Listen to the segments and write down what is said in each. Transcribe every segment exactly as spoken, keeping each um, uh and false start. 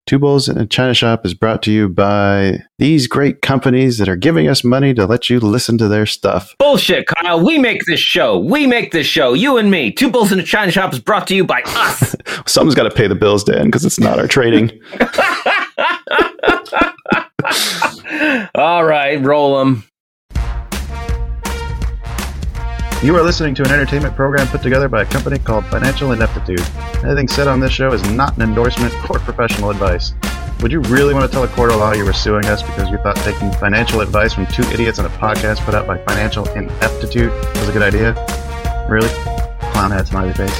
Two Bulls in a China Shop is brought to you by these great companies that are giving us money to let you listen to their stuff. Bullshit, Kyle. We make this show. We make this show. You and me. Two Bulls in a China Shop is brought to you by us. Someone's got to pay the bills, Dan, because it's not our trading. All right, roll them. You are listening to an entertainment program put together by a company called Financial Ineptitude. Anything said on this show is not an endorsement or professional advice. Would you really want to tell a court of law you were suing us because you thought taking financial advice from two idiots on a podcast put out by Financial Ineptitude was a good idea? Really? Clown hat smiley face.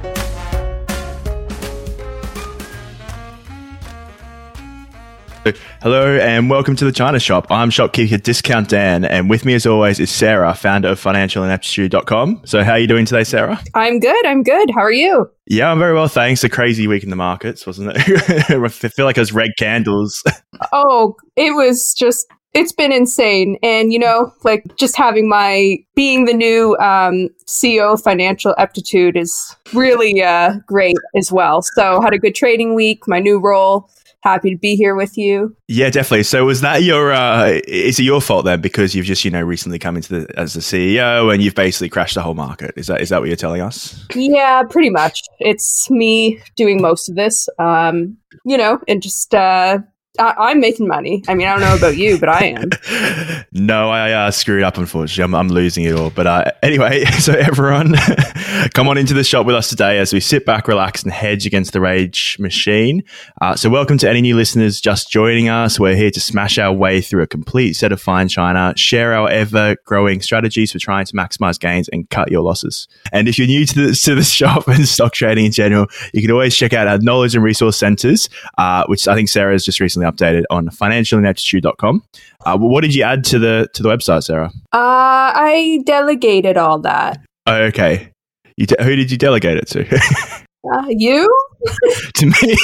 Hello and welcome to the China Shop. I'm shopkeeper Discount Dan, and with me as always is Sarah, founder of financial ineptitude dot com. So how are you doing today, Sarah? I'm good. I'm good. How are you? Yeah, I'm very well, thanks. A crazy week in the markets, wasn't it? I feel like it was red candles. Oh, it was just, it's been insane. And, you know, like just having my, being the new um, C E O of Financial Aptitude is really uh, great as well. So had a good trading week, my new role. Happy to be here with you. Yeah, definitely. So was that your, uh, is it your fault then? Because you've just, you know, recently come into the, as the C E O and you've basically crashed the whole market. Is that, is that what you're telling us? Yeah, pretty much. It's me doing most of this, um, you know, and just, uh, I- I'm making money. I mean, I don't know about you, but I am. No, I uh, screwed up, unfortunately. I'm, I'm losing it all. But uh, anyway, so everyone, come on into the shop with us today as we sit back, relax, and hedge against the rage machine. Uh, so welcome to any new listeners just joining us. We're here to smash our way through a complete set of fine china, share our ever-growing strategies for trying to maximize gains and cut your losses. And if you're new to the, to the shop and stock trading in general, you can always check out our knowledge and resource centers, uh, which I think Sarah has just recently updated on financial ineptitude dot com. Uh, what did you add to the to the website, Sarah? Uh, I delegated all that. Oh, okay. You de- who did you delegate it to? Uh, you? To me.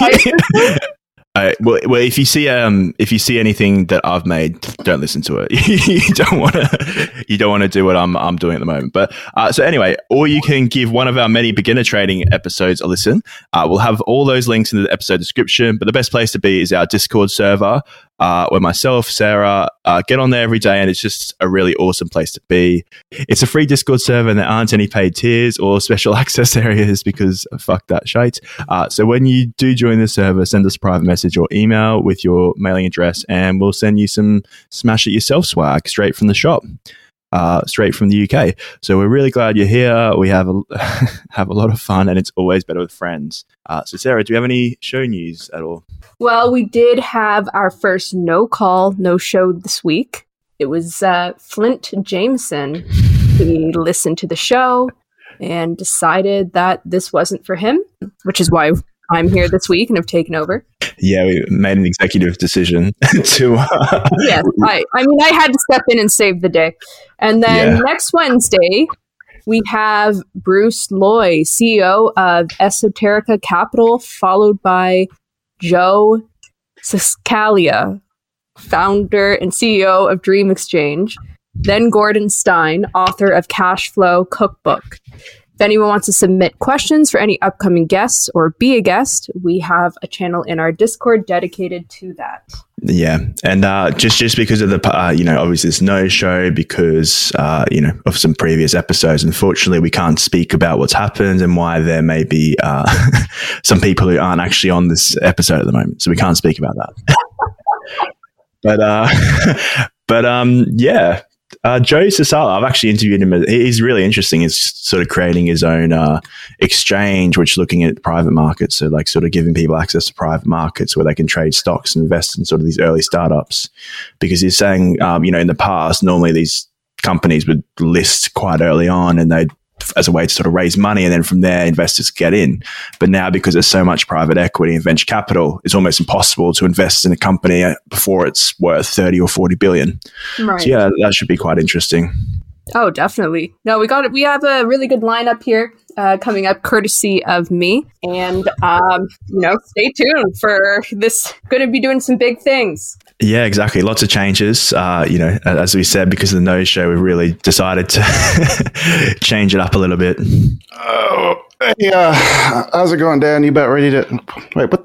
Uh, well, well, if you see um, if you see anything that I've made, don't listen to it. you don't want to, you don't want to do what I'm I'm doing at the moment. But uh, so anyway, or you can give one of our many beginner trading episodes a listen. Uh, we'll have all those links in the episode description. But the best place to be is our Discord server, uh, where myself, Sarah, uh, get on there every day, and it's just a really awesome place to be. It's a free Discord server, and there aren't any paid tiers or special access areas because fuck that shite. Uh, so when you do join the server, send us a private message or email with your mailing address, and we'll send you some smash it yourself swag straight from the shop, uh, straight from the U K. So we're really glad you're here. We have a have a lot of fun, and it's always better with friends. Uh, so Sarah, do you have any show news at all? Well, we did have our first no call, no show this week. It was uh, Flint Jameson. He listened to the show and decided that this wasn't for him, which is why I'm here this week and have taken over. Yeah, we made an executive decision to... Uh, yes, I, I mean, I had to step in and save the day. And then Yeah. next Wednesday, we have Bruce Loy, C E O of Esoterica Capital, followed by Joe Siscalia, founder and C E O of Dream Exchange. Then Gordon Stein, author of Cash Flow Cookbook. If anyone wants to submit questions for any upcoming guests or be a guest, we have a channel in our Discord dedicated to that. Yeah, and uh, just just because of the uh, you know obviously there's no show because uh, you know of some previous episodes. Unfortunately, we can't speak about what's happened and why there may be uh, some people who aren't actually on this episode at the moment, so we can't speak about that. but uh, but um, yeah. Uh, Joe Siscalia, I've actually interviewed him. He's really interesting. He's sort of creating his own uh, exchange, which is looking at private markets. So like sort of giving people access to private markets where they can trade stocks and invest in sort of these early startups. Because he's saying, um, you know, in the past, normally these companies would list quite early on and they'd as a way to sort of raise money, and then from there investors get in. But now, because there's so much private equity and venture capital, it's almost impossible to invest in a company before it's worth thirty or forty billion. Right. So yeah, that should be quite interesting. Oh, definitely. No, we got it. We have a really good lineup here uh, coming up, courtesy of me. And, um, you know, stay tuned for this. Going to be doing some big things. Yeah, exactly. Lots of changes. Uh, you know, as we said, because of the no show, we really decided to change it up a little bit. Oh, yeah. How's it going, Dan? You about ready to... Wait, what the...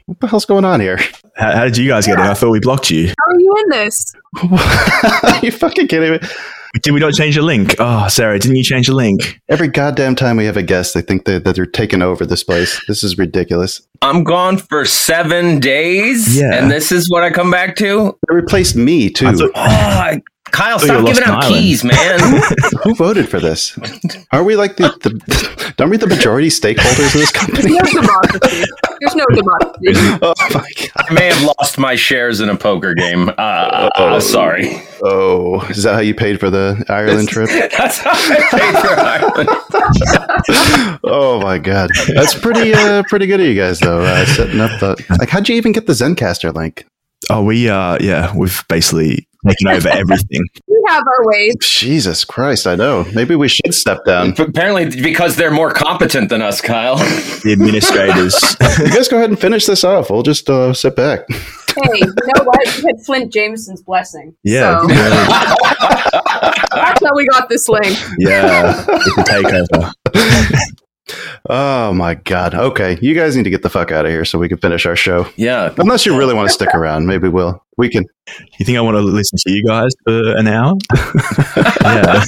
What the hell's going on here? How, how did you guys get in? I thought we blocked you. How are you in this? Are you fucking kidding me? Did we not change the link? Oh, Sarah, didn't you change the link? Every goddamn time we have a guest, they think that, that they're taking over this place. This is ridiculous. I'm gone for seven days, Yeah. and this is what I come back to? They replaced me, too. I thought- Oh, I- Kyle, thought stop you were giving lost out in keys, man. Who voted for this? Are we like the, the don't we the majority stakeholders of this company? There's no democracy. There's no democracy. Oh my god. I may have lost my shares in a poker game. Uh, uh, sorry. Oh, is that how you paid for the Ireland trip? That's how I paid for Ireland. Oh my god. That's pretty uh pretty good of you guys though, uh, setting up the like how'd you even get the Zencaster link? Oh, we, uh, yeah, we've basically taken over everything. We have our ways. Jesus Christ, I know. Maybe we should step down. Apparently, because they're more competent than us, Kyle. The administrators. You guys go ahead and finish this off. We'll just uh, sit back. Hey, you know what? We had Flint Jameson's blessing. Yeah. So, that's how we got this link. Yeah. It's a takeover. Oh my god. Okay, you guys need to get the fuck out of here so we can finish our show. Yeah. Unless you really want to stick around, maybe we'll we can. You think I want to listen to you guys for an hour? Yeah.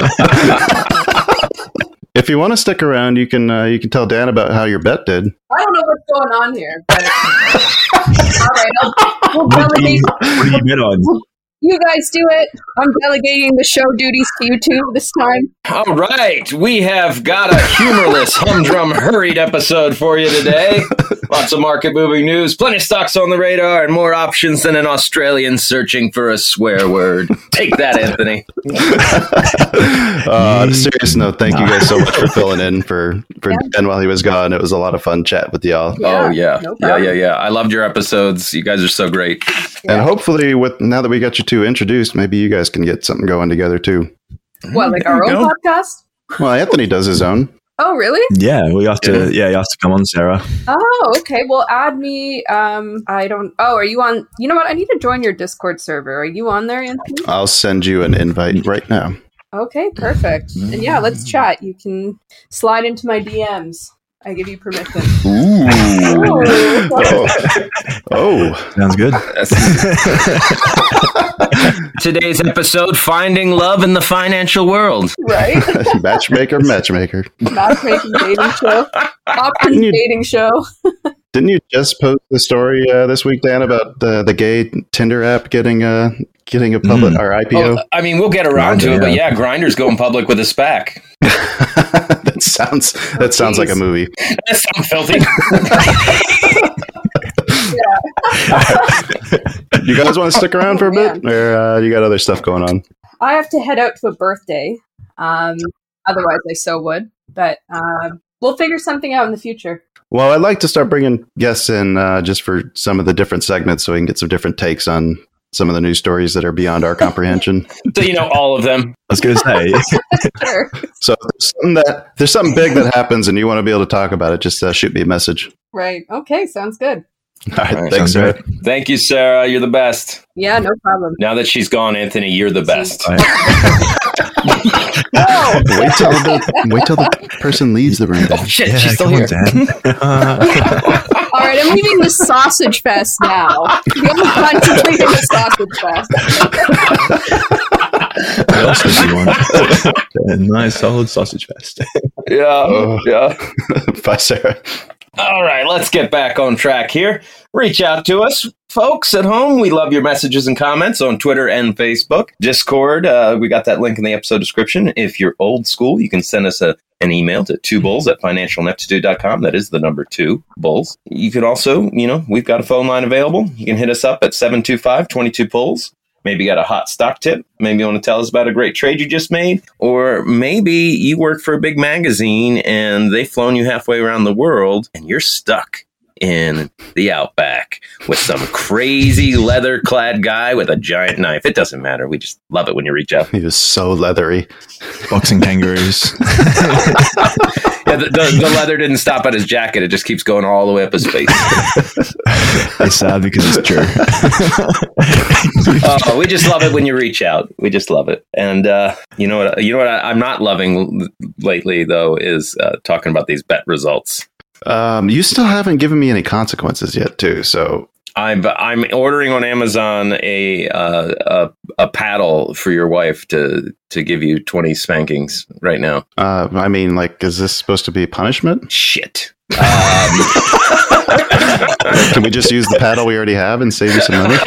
If you want to stick around, you can uh, you can tell Dan about how your bet did. I don't know what's going on here, but all right, I'll, we'll What do you, delegate. what do you bet on? You guys do it. I'm delegating the show duties to you two this time. All right. We have got a humorless, humdrum, hurried episode for you today. Lots of market moving news, plenty of stocks on the radar, and more options than an Australian searching for a swear word. Take that, Anthony. Uh, on a serious note, thank you guys so much for filling in for for Ben while he was gone. It was a lot of fun chat with y'all. oh, yeah. no yeah, problem. yeah, yeah. I loved your episodes. You guys are so great. And hopefully, with now that we got you two introduced, maybe you guys can get something going together too. What, like our There own you go. podcast? Well, Anthony does his own. Oh, really? Yeah, we have to. Yeah, you have to come on, Sarah. Oh, okay. Well, add me. Um, I don't. Oh, are you on? You know what? I need to join your Discord server. Are you on there, Anthony? I'll send you an invite right now. Okay, perfect. And yeah, let's chat. You can slide into my D Ms. I give you permission. Ooh. Oh, Oh, oh. Sounds good. Today's episode, Finding Love in the Financial World. right? matchmaker, matchmaker. Matchmaking dating show. Options Didn't you- dating show. Didn't you just post the story uh, this week, Dan, about the the gay Tinder app getting uh getting a public Mm. or I P O? Oh, I mean, we'll get around to it, but yeah, Grindr's going public with a SPAC. that sounds that sounds like a movie. That sounds filthy. You guys want to stick around for a Oh, bit, or uh, you got other stuff going on? I have to head out to a birthday. Um, otherwise, I so would. But um, we'll figure something out in the future. Well, I'd like to start bringing guests in uh, just for some of the different segments, so we can get some different takes on some of the news stories that are beyond our comprehension. So, you know, all of them. I was going to say. Sure. So, if there's something that if there's something big that happens, and you want to be able to talk about it, just uh, shoot me a message. Right. Okay. Sounds good. All right, All right, thanks, sounds Sarah. Thank you, Sarah. You're the best. Yeah. No problem. Now that she's gone, Anthony, you're the best. Right. Oh, Wait till the wait till the person leaves the room. Oh, Dan. shit, Yeah, she's still come here. on, Dan. all right. I'm leaving the sausage fest now. I'm contemplating the sausage fest. What else would you want? A nice, solid sausage fest. Yeah, Oh. yeah. Bye, Sarah. All right, let's get back on track here. Reach out to us, folks at home. We love your messages and comments on Twitter and Facebook. Discord, uh, we got that link in the episode description. If you're old school, you can send us a, an email to two bulls at financial ineptitude dot com. That is the number two, bulls. You could also, you know, we've got a phone line available. You can hit us up at seven two five, two two, pulls. Maybe you got a hot stock tip. Maybe you want to tell us about a great trade you just made. Or maybe you work for a big magazine and they've flown you halfway around the world and you're stuck in the outback with some crazy leather-clad guy with a giant knife. It doesn't matter. We just love it when you reach out. He was so leathery. Boxing kangaroos. Yeah, the, the, the leather didn't stop at his jacket. It just keeps going all the way up his face. It's sad because it's true. Oh, we just love it when you reach out. We just love it. And uh, you know what? You know what I, I'm not loving lately, though, is uh, talking about these bet results. Um, you still haven't given me any consequences yet, too. So I'm I'm ordering on Amazon a uh, a a paddle for your wife to to give you twenty spankings right now. Uh, I mean, like, is this supposed to be punishment? Shit. Um, Can we just use the paddle we already have and save you some money?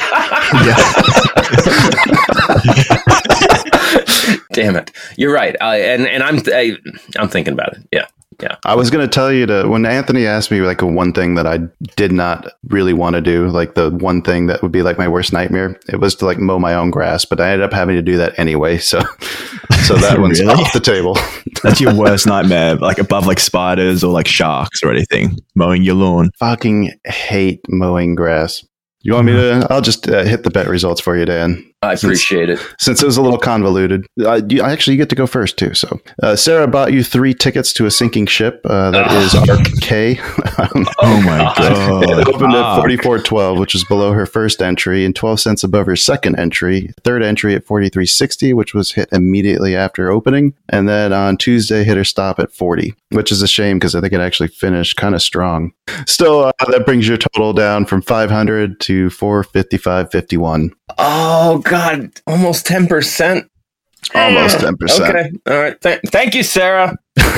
Damn it! You're right. I, and and I'm I, I'm thinking about it. Yeah. Yeah. I was going to tell you to, when Anthony asked me like a one thing that I did not really want to do, like the one thing that would be like my worst nightmare, it was to like mow my own grass, but I ended up having to do that anyway. So, so that one's Really? off the table. That's your worst nightmare, like above like spiders or like sharks or anything, mowing your lawn. Fucking hate mowing grass. You want me to, I'll just uh, hit the bet results for you, Dan. I appreciate it. Since it was a little convoluted, uh, you, actually you get to go first too. So uh, Sarah bought you three tickets to a sinking ship. Uh, that Oh. is Arc K. Oh my god! It opened at Fuck. forty-four twelve, which was below her first entry, and twelve cents above her second entry. Third entry at forty-three sixty, which was hit immediately after opening. And then on Tuesday, hit her stop at forty, which is a shame because I think it actually finished kind of strong. Still, uh, that brings your total down from five hundred to four fifty-five fifty-one. Oh God, almost ten percent. Almost ten percent. Okay. All right. Th- thank you, Sarah.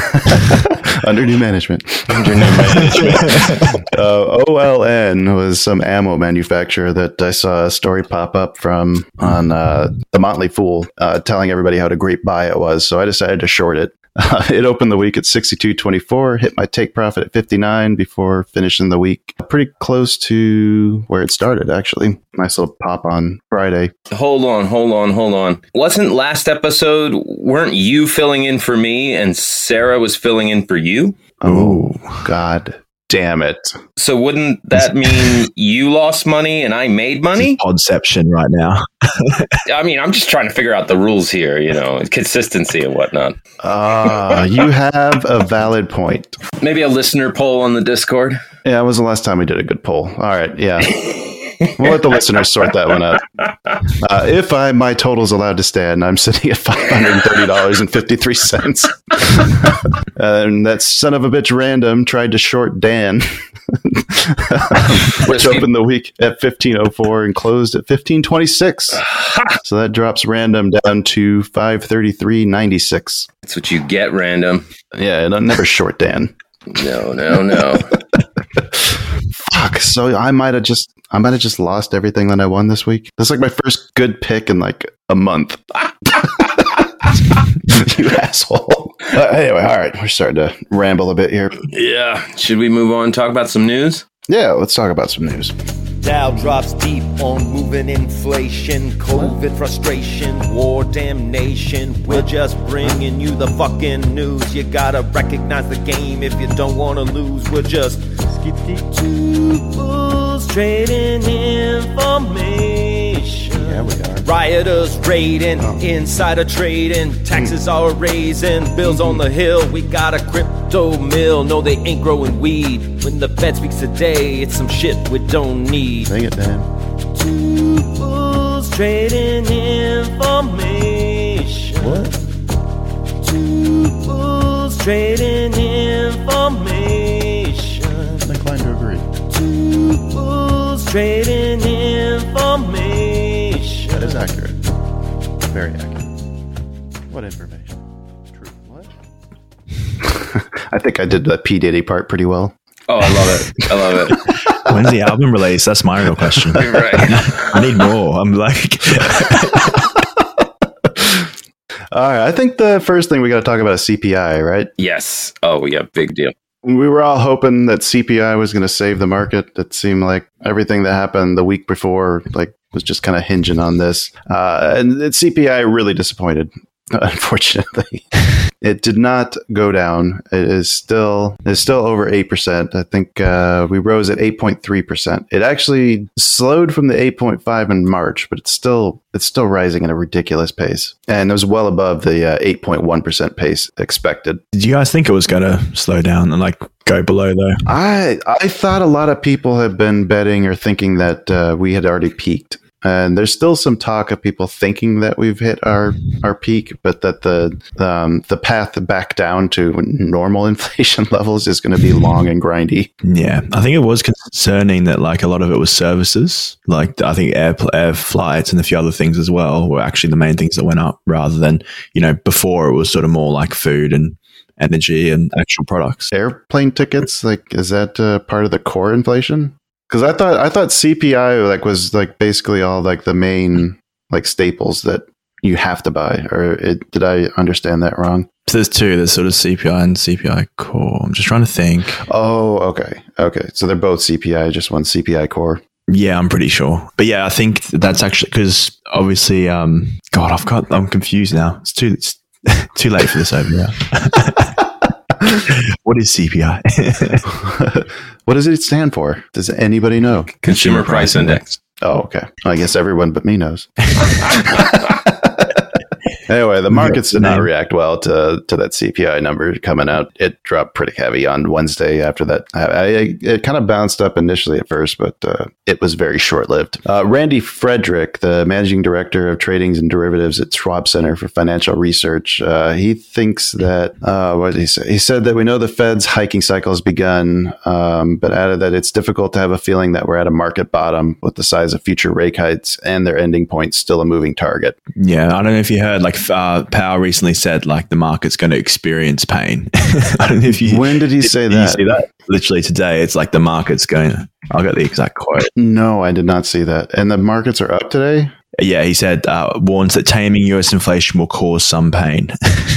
Under new management. Under new management. uh, O L N was some ammo manufacturer that I saw a story pop up from on uh, the Motley Fool, uh, telling everybody how to great buy it was. So I decided to short it. Uh, it opened the week at sixty-two twenty-four, hit my take profit at fifty-nine before finishing the week pretty close to where it started, actually. Nice little pop on Friday. Hold on, hold on, hold on. Wasn't last episode, weren't you filling in for me and Sarah was filling in for you? Oh, God damn it. So wouldn't that mean you lost money and I made money? Podception right now. I mean, I'm just trying to figure out the rules here, you know, consistency and whatnot. Ah, you have a valid point. Maybe a listener poll on the Discord. Yeah, it was the last time we did a good poll. All right, yeah. We'll let the listeners sort that one out. Uh, if I my total's allowed to stand, I'm sitting at five hundred thirty dollars and fifty-three cents. And that son of a bitch Random tried to short Dan, which opened the week at fifteen oh four and closed at fifteen twenty-six. So that drops Random down to five thirty-three ninety-six. That's what you get, Random. Yeah, and I never short Dan. No, no, no. Fuck. So I might have just I might have just lost everything that I won this week. That's like my first good pick in like a month. You asshole. Uh, anyway, all right. We're starting to ramble a bit here. Yeah. Should we move on and talk about some news? Yeah, let's talk about some news. Dow drops deep on moving inflation, COVID frustration, war damnation. We're just bringing you the fucking news. You gotta recognize the game if you don't wanna lose. We're just two bulls trading information. Yeah, we are. Rioters raiding, insider trading, taxes are raising, bills on the hill. We got a crypto mill. No, they ain't growing weed. When the Fed speaks today, it's some shit we don't need. Dang it, Dan. Two bulls trading information. What? Two bulls trading information. I'm inclined to agree. Two bulls trading information. That is accurate. Very accurate. What information? True. What? I think I did the P. Diddy part pretty well. Oh, I love it. I love it. When's the album release? That's my real question. You're right. I need more. I'm like, All right. I think the first thing we got to talk about is C P I, right? Yes. Oh, yeah. Big deal. We were all hoping that C P I was going to save the market. It seemed like everything that happened the week before, like, was just kind of hinging on this. Uh, and it, C P I really disappointed. Unfortunately, it did not go down. It is still it's still over eight percent. I think uh, we rose at eight point three percent. It actually slowed from the eight point five in March, but it's still it's still rising at a ridiculous pace, and it was well above the uh, eight point one percent pace expected. did you guys think it was going to slow down and like go below though? I I thought a lot of people have been betting or thinking that uh, we had already peaked. And there's still some talk of people thinking that we've hit our, our peak, but that the um, the path back down to normal inflation levels is going to be long and grindy. Yeah, I think it was concerning that like a lot of it was services. Like I think air, air flights and a few other things as well were actually the main things that went up rather than, you know, before it was sort of more like food and energy and actual products. Airplane tickets, like, is that uh, part of the core inflation? Because I thought I thought C P I like was like basically all like the main like staples that you have to buy. Or it, did I understand that wrong? So there's two. There's sort of C P I and C P I core. I'm just trying to think. Oh, okay, okay. So they're both C P I, just one C P I core. Yeah, I'm pretty sure. But yeah, I think that's actually because obviously, um, God, I've got I'm confused now. It's too it's too late for this over here. What is C P I? What does it stand for? Does anybody know? Consumer, Consumer Price Index. Oh, okay. I guess everyone but me knows. Anyway, the markets did not react well to, to that C P I number coming out. It dropped pretty heavy on Wednesday after that. I, I, it kind of bounced up initially at first, but uh, it was very short-lived. Uh, Randy Frederick, the managing director of tradings and derivatives at Schwab Center for Financial Research, uh, he thinks that, uh, what did he say? He said that we know the Fed's hiking cycle has begun, um, but added that it's difficult to have a feeling that we're at a market bottom with the size of future rate hikes and their ending point still a moving target. Yeah, I don't know if you heard, like, Uh, Powell recently said like the market's going to experience pain. I don't know if you. When did he did, say did that? You see that? Literally today, it's like the market's going. I'll get the exact quote. No, I did not see that. And the markets are up today? Yeah, he said uh, warns that taming U S inflation will cause some pain.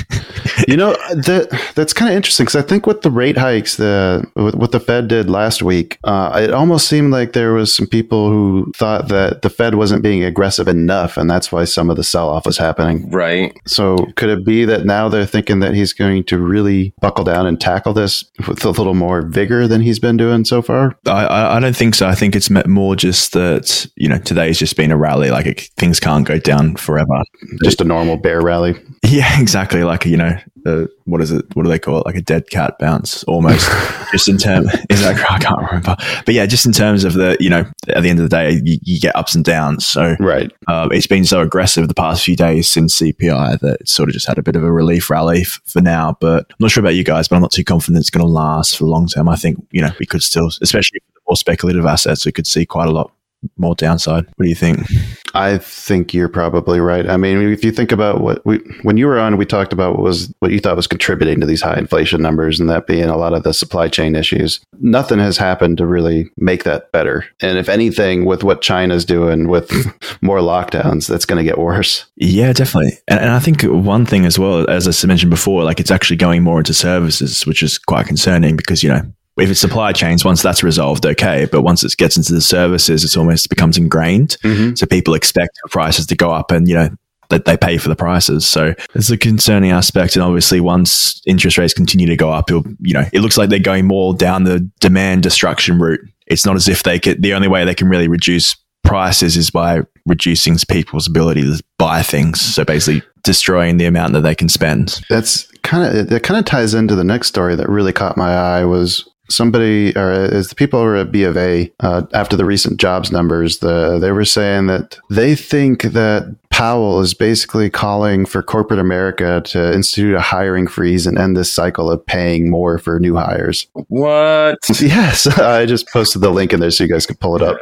You know, that that's kind of interesting because I think with the rate hikes, the what the Fed did last week, uh, it almost seemed like there was some people who thought that the Fed wasn't being aggressive enough, and that's why some of the sell-off was happening. Right. So could it be that now they're thinking that he's going to really buckle down and tackle this with a little more vigor than he's been doing so far? I, I don't think so. I think it's more just that, you know, today's just been a rally. Like it, things can't go down forever. Just a normal bear rally. Yeah, exactly. Like, you know, uh, what is it? What do they call it? Like a dead cat bounce almost. Just in terms, is that, I can't remember. But yeah, just in terms of the, you know, at the end of the day, you, you get ups and downs. So right. Uh, it's been so aggressive the past few days since C P I that it's sort of just had a bit of a relief rally f- for now. But I'm not sure about you guys, but I'm not too confident it's going to last for the long term. I think, you know, we could still, especially for the more speculative assets, we could see quite a lot more downside. What do you think? I think you're probably right. I mean, if you think about what we, when you were on, we talked about what was what you thought was contributing to these high inflation numbers, and that being a lot of the supply chain issues. Nothing has happened to really make that better. And if anything, with what China's doing with more lockdowns, that's going to get worse. Yeah, definitely. And, and I think one thing as well, as I mentioned before, like it's actually going more into services, which is quite concerning because, you know, if it's supply chains, once that's resolved, okay. But once it gets into the services, it's almost becomes ingrained. Mm-hmm. So people expect prices to go up and, you know, that they pay for the prices. So it's a concerning aspect. And obviously once interest rates continue to go up, it'll, you know, it looks like they're going more down the demand destruction route. It's not as if they could, the only way they can really reduce prices is by reducing people's ability to buy things. So basically destroying the amount that they can spend. That's kind of, that kind of ties into the next story that really caught my eye was somebody, or is the people over at B of A, uh, after the recent jobs numbers, the they were saying that they think that Powell is basically calling for corporate America to institute a hiring freeze and end this cycle of paying more for new hires. What? Yes, I just posted the link in there so you guys can pull it up.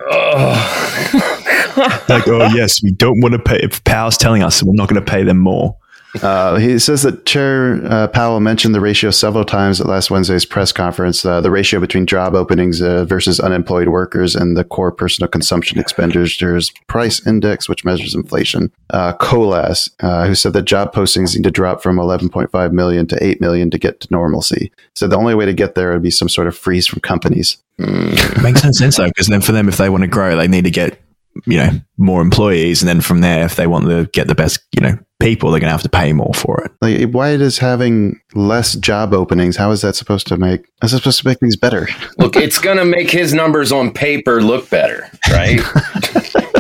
Like, oh yes, we don't want to pay. If Powell's telling us we're not going to pay them more. Uh, he says that Chair uh, Powell mentioned the ratio several times at last Wednesday's press conference, uh, the ratio between job openings uh, versus unemployed workers and the core personal consumption expenditures price index, which measures inflation. Uh, Colas, uh, who said that job postings need to drop from eleven point five million to eight million to get to normalcy. So the only way to get there would be some sort of freeze from companies. Mm. Makes no sense though, because then for them, if they want to grow, they need to get, you know, more employees. And then from there, if they want to get the best, you know, people, they're going to have to pay more for it. Like, why does having less job openings, how is that supposed to make, how's that supposed to make things better? Look, it's going to make his numbers on paper look better, right?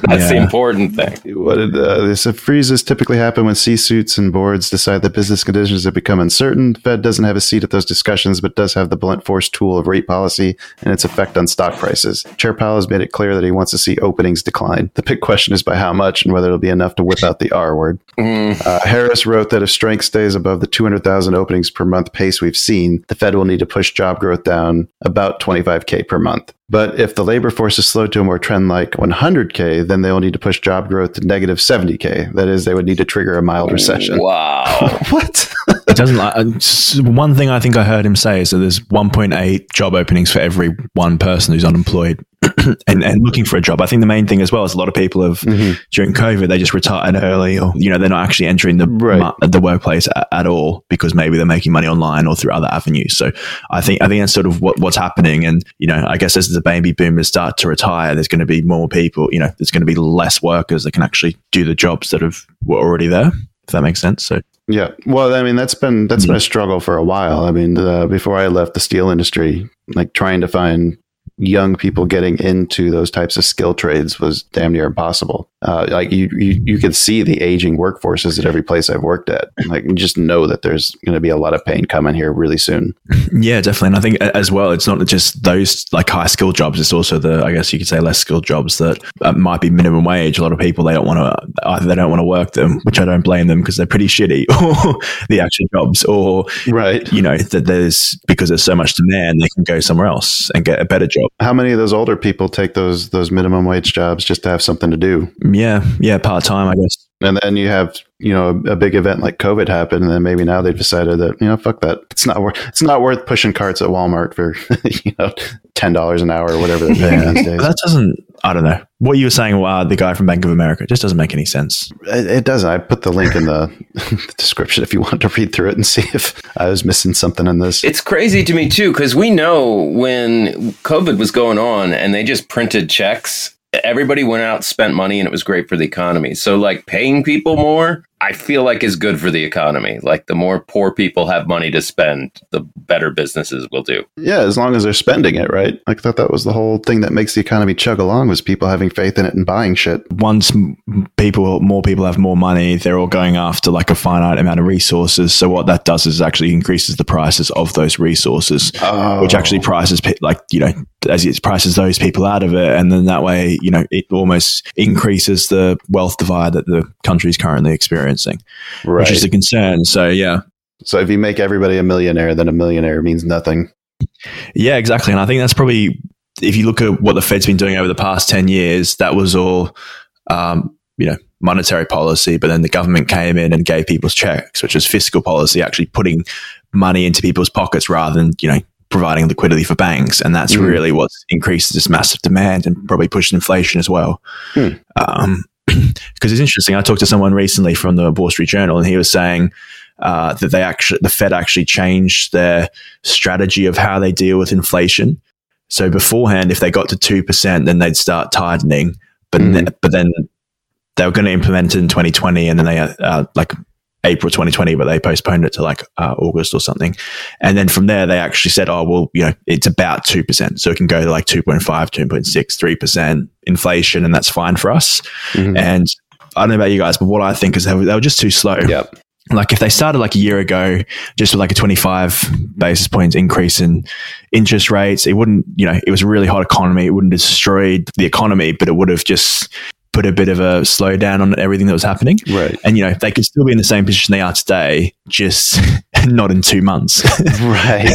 That's Yeah. the important thing. What did, uh, they said freezes typically happen when C-suits and boards decide that business conditions have become uncertain. The Fed doesn't have a seat at those discussions, but does have the blunt force tool of rate policy and its effect on stock prices. Chair Powell has made it clear that he wants to see openings decline. The big question is by how much and whether it'll be enough to whip out the R word. Mm. Uh, Harris wrote that if strength stays above the two hundred thousand openings per month pace we've seen, the Fed will need to push job growth down about twenty-five K per month. But if the labor force is slowed to a more trend like one hundred K, then they will need to push job growth to negative seventy K. That is, they would need to trigger a mild recession. Wow. What? It doesn't like uh, one thing I think I heard him say is that there's one point eight job openings for every one person who's unemployed and, and looking for a job. I think the main thing as well is a lot of people have Mm-hmm. during COVID they just retired early, or you know they're not actually entering the Right. ma- the workplace at, at all because maybe they're making money online or through other avenues. So I think I think that's sort of what, what's happening. And you know I guess as the baby boomers start to retire, there's going to be more people. You know there's going to be less workers that can actually do the jobs that have were already there. If that makes sense. So. Yeah. Well, I mean, that's been that's been a struggle for a while. I mean, uh, before I left the steel industry, like trying to find young people getting into those types of skill trades was damn near impossible. Uh, like you, you, you can see the aging workforces at every place I've worked at. Like you just know that there's going to be a lot of pain coming here really soon. Yeah, definitely. And I think as well, it's not just those like high skilled jobs. It's also the, I guess you could say less skilled jobs that uh, might be minimum wage. A lot of people, they don't want to, either they don't want to work them, which I don't blame them because they're pretty shitty, or the actual jobs, or, Right. you know, that there's, because there's so much demand, they can go somewhere else and get a better job. How many of those older people take those those minimum wage jobs just to have something to do? Yeah. Yeah. Part time, I guess. And then you have, you know, a big event like COVID happened, and then maybe now they've decided that, you know, fuck that. It's not worth it's not worth pushing carts at Walmart for, you know, ten dollars an hour or whatever they're paying these days. That doesn't, I don't know. What you were saying, uh, the guy from Bank of America, it just doesn't make any sense. It, it doesn't. I put the link in the, the description if you want to read through it and see if I was missing something in this. It's crazy to me, too, because we know when COVID was going on and they just printed checks, everybody went out, spent money, and it was great for the economy. So, like, paying people more, I feel like is good for the economy. Like, the more poor people have money to spend, the better businesses will do. Yeah, as long as they're spending it, right? Like, I thought that was the whole thing that makes the economy chug along, was people having faith in it and buying shit. Once people, more people have more money, they're all going after like a finite amount of resources. So what that does is actually increases the prices of those resources, Oh. which actually prices pe- like, you know, as it prices those people out of it. And then that way, you know, it almost increases the wealth divide that the country is currently experiencing, Right. which is a concern. So yeah. So if you make everybody a millionaire, then a millionaire means nothing. Yeah, exactly. And I think that's probably, if you look at what the Fed's been doing over the past ten years, that was all, um, you know, monetary policy, but then the government came in and gave people's checks, which was fiscal policy, actually putting money into people's pockets rather than, you know, providing liquidity for banks. And that's Mm. really what increased this massive demand and probably pushed inflation as well. Hmm. Um, because it's interesting. I talked to someone recently from the Wall Street Journal, and he was saying uh, that they actually, the Fed actually changed their strategy of how they deal with inflation. So beforehand, if they got to two percent, then they'd start tightening. But Mhm. ne- but then they were going to implement it in twenty twenty, and then they uh, like April twenty twenty, but they postponed it to like uh, August or something. And then from there, they actually said, oh, well, you know, it's about two percent. So it can go to like two point five, two point six, three percent inflation, and that's fine for us. Mhm. And I don't know about you guys, but what I think is they were, they were just too slow. Yep. Like if they started like a year ago, just with like a twenty-five basis points increase in interest rates, it wouldn't, you know, it was a really hot economy. It wouldn't have destroyed the economy, but it would have just put a bit of a slowdown on everything that was happening. Right. And, you know, they could still be in the same position they are today, just not in two months. Right.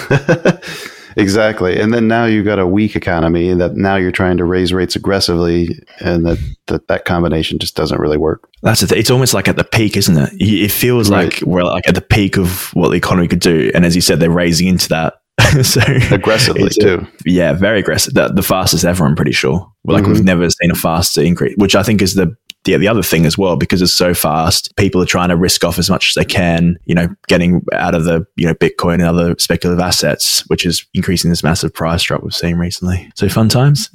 Exactly. And then now you've got a weak economy that now you're trying to raise rates aggressively, and that that, that combination just doesn't really work. That's the th- it's almost like at the peak, isn't it? It feels Right. like we're like at the peak of what the economy could do. And as you said, they're raising into that. So Aggressively, it's a- too. Yeah, very aggressive. The, the fastest ever, I'm pretty sure. Like Mhm. we've never seen a faster increase, which I think is the, the the other thing as well, because it's so fast. People are trying to risk off as much as they can, you know, getting out of the, you know, Bitcoin and other speculative assets, which is increasing this massive price drop we've seen recently. So fun times.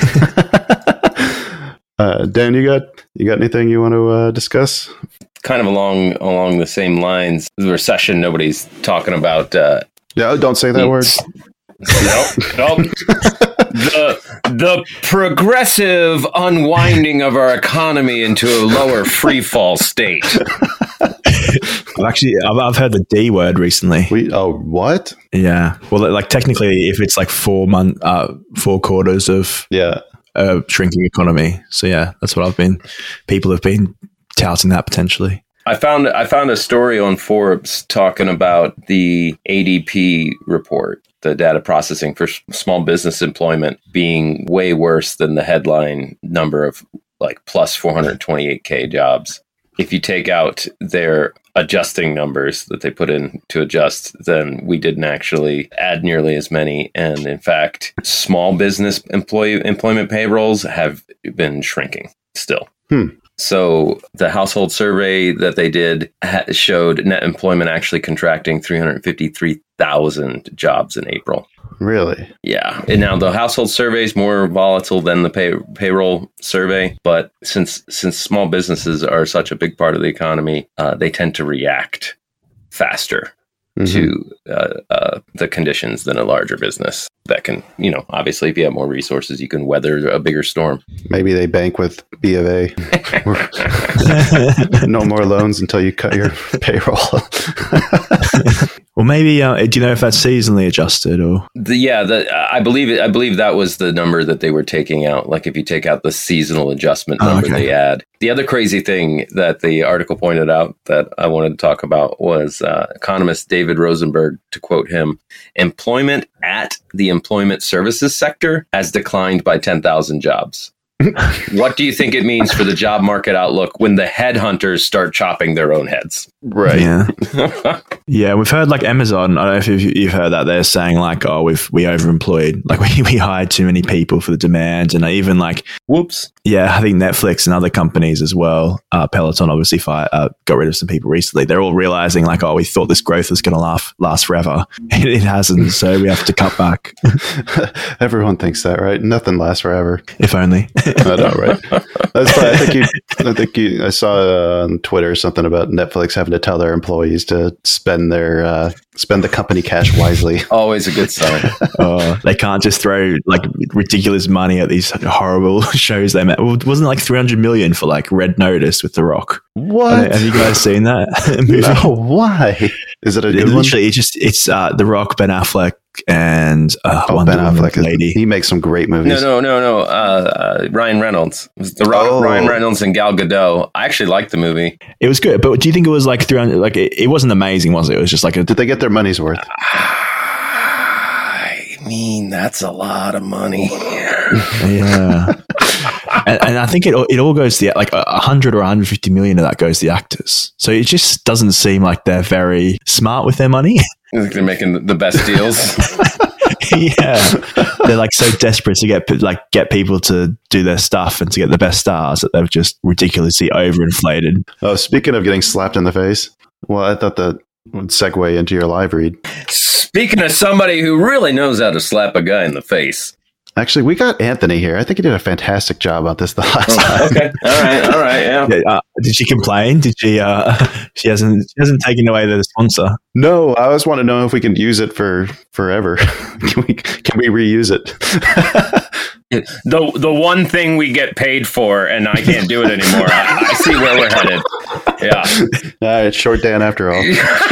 uh, Dan, you got you got anything you want to uh, discuss? Kind of along along the same lines, the recession, nobody's talking about. Uh, Yeah, don't say that word. no, no. the the progressive unwinding of our economy into a lower free fall state. I've actually, I've, I've heard the D word recently. We oh what? Yeah. Well, like technically, if it's like four month, uh, four quarters of Yeah. a shrinking economy. So yeah, that's what I've been. People have been touting that potentially. I found I found a story on Forbes talking about the A D P report, the data processing for small business employment, being way worse than the headline number of like plus four hundred twenty-eight K jobs. If you take out their adjusting numbers that they put in to adjust, then we didn't actually add nearly as many. And in fact, small business employee employment payrolls have been shrinking still. Hmm. So the household survey that they did ha- showed net employment actually contracting three hundred fifty-three thousand jobs in April. Really? Yeah. And now the household survey is more volatile than the pay- payroll survey. But since since small businesses are such a big part of the economy, uh, they tend to react faster mm-hmm. to uh, uh, the conditions than a larger business that can, you know, obviously if you have more resources, you can weather a bigger storm. Maybe they bank with B of A. No more loans until you cut your payroll. Well, maybe, uh, do you know if that's seasonally adjusted or? The, yeah, the, I believe it. I believe that was the number that they were taking out. Like if you take out the seasonal adjustment number oh, okay. they add. The other crazy thing that the article pointed out that I wanted to talk about was uh, economist David Rosenberg, to quote him, employment at the employment services sector has declined by ten thousand jobs. What do you think it means for the job market outlook when the headhunters start chopping their own heads? Right. Yeah. Yeah, we've heard like Amazon. I don't know if you've, you've heard that. They're saying like, oh, we've we overemployed. Like we, we hired too many people for the demand. And even like, whoops. Yeah, I think Netflix and other companies as well. Uh, Peloton obviously fire, uh, got rid of some people recently. They're all realizing like, oh, we thought this growth was going to last, last forever. It, it hasn't. So we have to cut back. Everyone thinks that, right? Nothing lasts forever. If only. I know, right? That's why I think you. I think you. I saw uh, on Twitter something about Netflix having to tell their employees to spend their uh, spend the company cash wisely. Always a good sign. uh, they can't just throw like ridiculous money at these horrible shows they made. Well, wasn't it like three hundred million for like Red Notice with The Rock? What? Have you guys seen that movie? No, why? Is it a good it, one? Literally, it's just it's uh, The Rock, Ben Affleck, and uh, oh, Wonder Ben Affleck, lady. He makes some great movies. No, no, no, no. Uh, uh, Ryan Reynolds. It was The Rock, oh. Ryan Reynolds, and Gal Gadot. I actually liked the movie. It was good, but do you think it was like three hundred? Like it, it wasn't amazing, was it? It was just like a. Did they get their money's worth? I mean, that's a lot of money. Yeah. and, and I think it it all goes to the, like a hundred or one hundred fifty million of that goes to the actors. So it just doesn't seem like they're very smart with their money. They're making the best deals. Yeah, they're like so desperate to get like get people to do their stuff and to get the best stars that they've just ridiculously overinflated. Oh, speaking of getting slapped in the face, well, I thought that would segue into your live read. Speaking of somebody who really knows how to slap a guy in the face. Actually, we got Anthony here. I think he did a fantastic job on this the last oh, time. Okay, all right, all right, yeah. yeah uh, did she complain? Did she? Uh, she hasn't. She hasn't taken away the sponsor. No, I just want to know if we can use it for forever. Can we? Can we reuse it? the the one thing we get paid for, and I can't do it anymore. I, I see where we're headed. Yeah. All right, short Dan after all.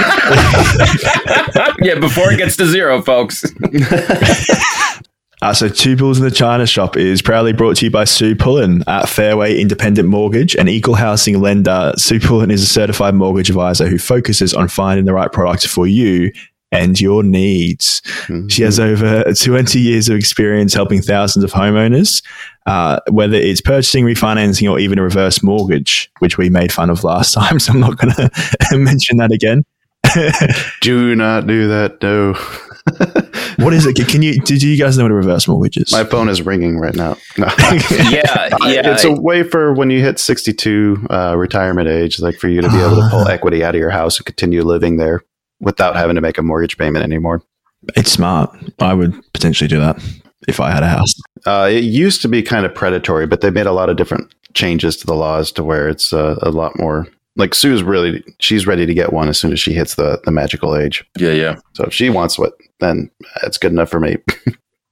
Yeah, before it gets to zero, folks. Uh, so Two Bulls in the China Shop is proudly brought to you by Sue Pullen at Fairway Independent Mortgage, an equal housing lender. Sue Pullen is a certified mortgage advisor who focuses on finding the right product for you and your needs. Mm-hmm. She has over twenty years of experience helping thousands of homeowners, uh, whether it's purchasing, refinancing, or even a reverse mortgage, which we made fun of last time. So I'm not going to mention that again. Do not do that. No. What is it? Can you? Did you guys know what a reverse mortgage is? My phone is ringing right now. No. yeah, yeah. It's a way for when you hit sixty-two uh, retirement age, like for you to be able to pull equity out of your house and continue living there without having to make a mortgage payment anymore. It's smart. I would potentially do that if I had a house. Uh, it used to be kind of predatory, but they made a lot of different changes to the laws to where it's uh, a lot more. Like Sue's really, she's ready to get one as soon as she hits the, the magical age. Yeah, yeah. So if she wants what, then it's good enough for me.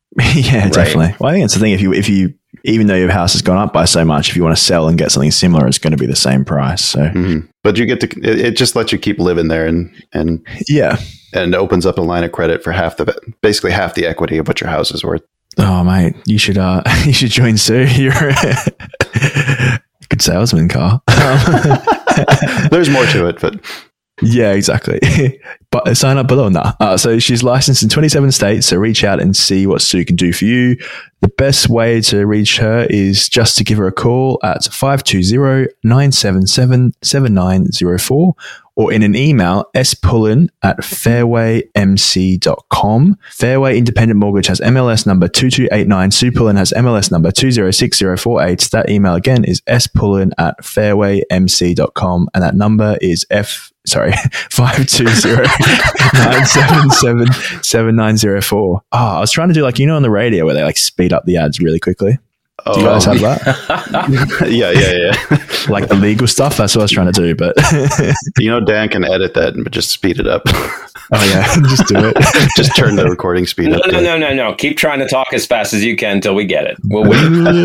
yeah, Right. definitely. Well, I think it's the thing. If you, if you, even though your house has gone up by so much, if you want to sell and get something similar, it's going to be the same price. So, Mhm. But you get to, it, it just lets you keep living there and, and, yeah. and opens up a line of credit for half the, basically half the equity of what your house is worth. Oh, mate, you should, uh, you should join Sue. You're a good salesman, Carl. Um, There's more to it, but yeah, exactly. But sign up below. Nah. Uh, so she's licensed in twenty-seven states. So reach out and see what Sue can do for you. The best way to reach her is just to give her a call at five two zero, nine seven seven, seven nine zero four or in an email, spullen at fairway m c dot com. Fairway Independent Mortgage has M L S number two two eight nine. Sue Pullen has M L S number two zero six zero four eight. That email again is spullen at fairway m c dot com. And that number is F, sorry, five two zero, nine seven seven, seven nine zero four. Oh, I was trying to do like, you know, on the radio where they like speed up the ads really quickly. oh, Do you guys have that? yeah, yeah, yeah. Like the legal stuff? That's what I was trying to do. But You know, Dan can edit that and just speed it up. oh, yeah, just do it. Just turn the recording speed No, up. no, to- no, no, no. Keep trying to talk as fast as you can until we get it. We'll wait.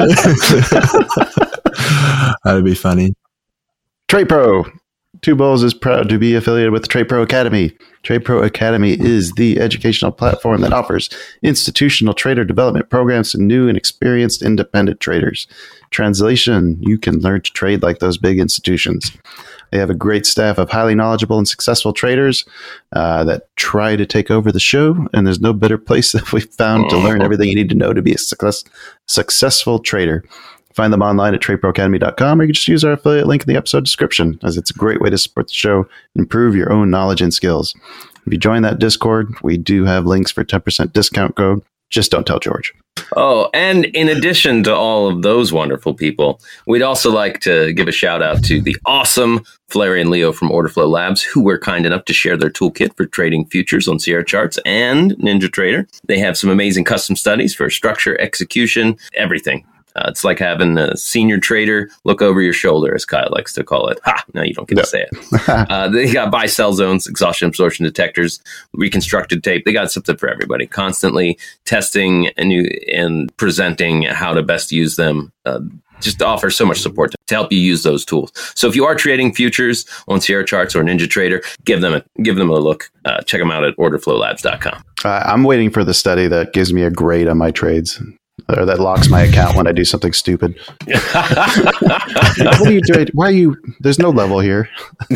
That'd be funny. Trade Pro. Two Bowls is proud to be affiliated with the Trade Pro Academy. Trade Pro Academy is the educational platform that offers institutional trader development programs to new and experienced independent traders. Translation, you can learn to trade like those big institutions. They have a great staff of highly knowledgeable and successful traders uh, that try to take over the show, and there's no better place that we've found to learn everything you need to know to be a success, successful trader. Find them online at trade pro academy dot com, or you can just use our affiliate link in the episode description, as it's a great way to support the show and improve your own knowledge and skills. If you join that Discord, we do have links for ten percent discount code. Just don't tell George. Oh, and in addition to all of those wonderful people, we'd also like to give a shout out to the awesome Flaherty and Leo from Orderflow Labs, who were kind enough to share their toolkit for trading futures on Sierra Charts and NinjaTrader. They have some amazing custom studies for structure, execution, everything. Uh, it's like having a senior trader look over your shoulder, as Kyle likes to call it. Ha! No, you don't get No. to say it. uh, they got buy sell zones, exhaustion absorption detectors, reconstructed tape. They got something for everybody. Constantly testing and you and presenting how to best use them. Uh, just to offer so much support to, to help you use those tools. So if you are trading futures on Sierra Charts or NinjaTrader, give them a give them a look. Uh, check them out at order flow labs dot com. Uh, I'm waiting for the study that gives me a grade on my trades, or that locks my account when I do something stupid. What are you doing? Why are you? There's no level here.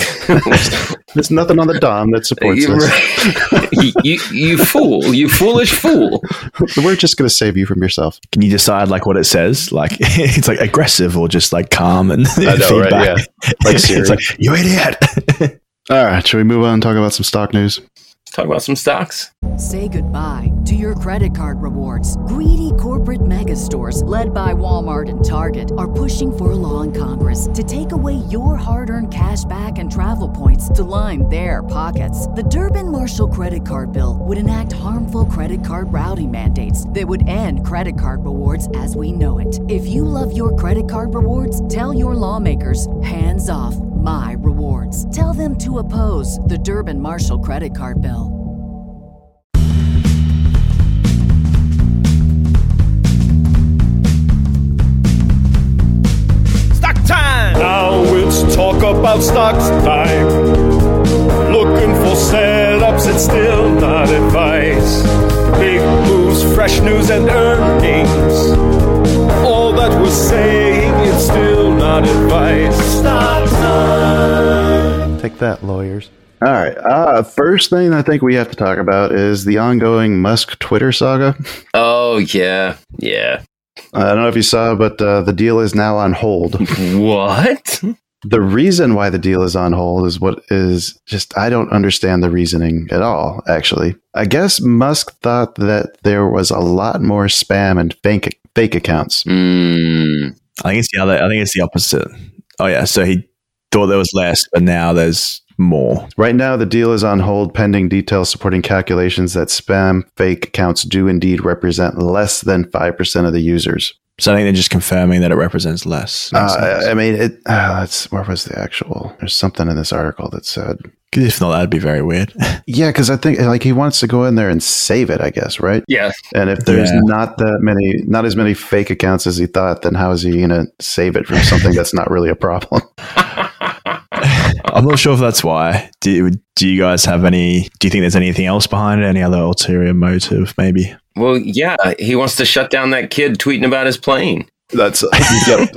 There's nothing on the D O M that supports this. you, you, you fool! You foolish fool! We're just going to save you from yourself. Can you decide like what it says? Like it's like aggressive or just like calm and I know, feedback. right? Yeah. Like Siri. It's like, you idiot. All right, should we move on and talk about some stock news? Let's talk about some stocks. Say goodbye to your credit card rewards. Greedy corporate mega stores, led by Walmart and Target, are pushing for a law in Congress to take away your hard-earned cash back and travel points to line their pockets. The Durbin-Marshall credit card bill would enact harmful credit card routing mandates that would end credit card rewards as we know it. If you love your credit card rewards, tell your lawmakers, hands off my rewards. Tell them to oppose the Durbin-Marshall credit card bill. Stock time! Now it's talk about stocks time. Looking for setups, it's still not advice. Big moves, fresh news, and earnings. All that we're saying, it's still not advice. Stock time! Take that, lawyers. All right. Uh, first thing I think we have to talk about is the ongoing Musk Twitter saga. Oh yeah, yeah. I don't know if you saw, but uh, the deal is now on hold. What? The reason why the deal is on hold is what is just, I don't understand the reasoning at all, actually. I guess Musk thought that there was a lot more spam and fake fake accounts. Mm. I think it's the other. I think it's the opposite. Oh yeah. So he thought there was less, but now there's more. Right now, the deal is on hold pending details supporting calculations that spam fake accounts do indeed represent less than five percent of the users. So I think they're just confirming that it represents less. Uh, I mean, it. Uh, that's where was the actual? There's something in this article that said. Because if not, that'd be very weird. Yeah, because I think like he wants to go in there and save it, I guess, right? Yeah. And if there's Yeah. not that many, not as many fake accounts as he thought, then how is he going to save it from something that's not really a problem? I'm not sure if that's why. Do, do you guys have any, do you think there's anything else behind it? Any other ulterior motive, maybe? Well, yeah, he wants to shut down that kid tweeting about his plane. That's yep.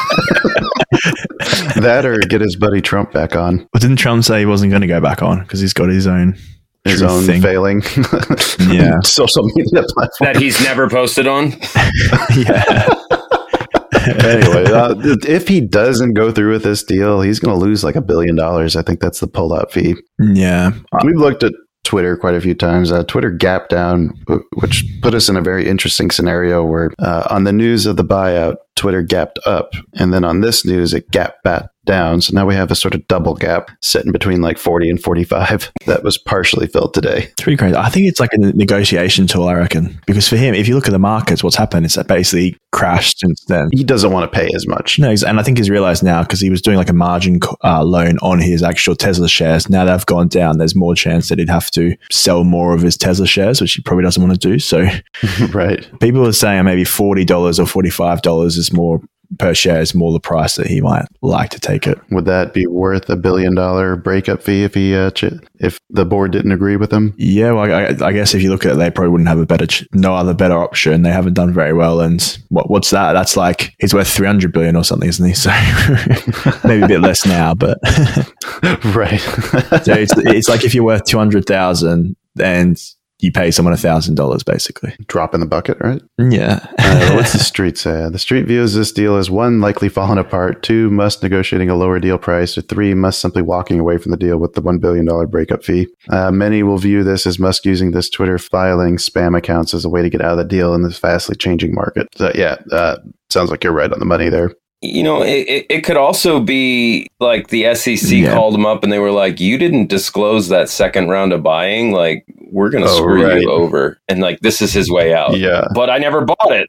That or get his buddy Trump back on. Well, didn't Trump say he wasn't going to go back on because he's got his own His truth own thing? failing Yeah. social media platform. That he's never posted on. Yeah. Anyway, uh, if he doesn't go through with this deal, he's going to lose like a billion dollars. I think that's the pullout fee. Yeah. We've looked at Twitter quite a few times. Uh, Twitter gapped down, which put us in a very interesting scenario where uh, on the news of the buyout, Twitter gapped up. And then on this news, it gapped back down. So now we have a sort of double gap sitting between like forty and forty-five that was partially filled today. It's pretty crazy. I think it's like a negotiation tool, I reckon. Because for him, if you look at the markets, what's happened is that basically crashed since then. He doesn't want to pay as much. No, and I think he's realized now because he was doing like a margin uh, loan on his actual Tesla shares. Now they've gone down. There's more chance that he'd have to sell more of his Tesla shares, which he probably doesn't want to do. So Right. people are saying maybe forty dollars or forty-five dollars is more per share is more the price that he might like to take it. Would that be worth a billion dollar breakup fee if he uh, ch- if the board didn't agree with him? Yeah, well, I, I guess if you look at it, they probably wouldn't have a better, ch- no other better option. They haven't done very well, and what what's that? That's like he's worth three hundred billion or something, isn't he? So maybe a bit less now, but Right. so it's it's like if you're worth two hundred thousand and you pay someone a thousand dollars, basically. Drop in the bucket, right? Yeah. Uh, what's the street say? The street views this deal as one, likely falling apart, two, Musk negotiating a lower deal price, or three, Musk simply walking away from the deal with the one billion dollars breakup fee. Uh, many will view this as Musk using this Twitter filing spam accounts as a way to get out of the deal in this vastly changing market. So, yeah, uh, sounds like you're right on the money there. You know, it, it, it could also be like the S E C Yeah. called them up and they were like, you didn't disclose that second round of buying. Like, we're going to Oh, screw right. you over. And like, this is his way out. Yeah. But I never bought it.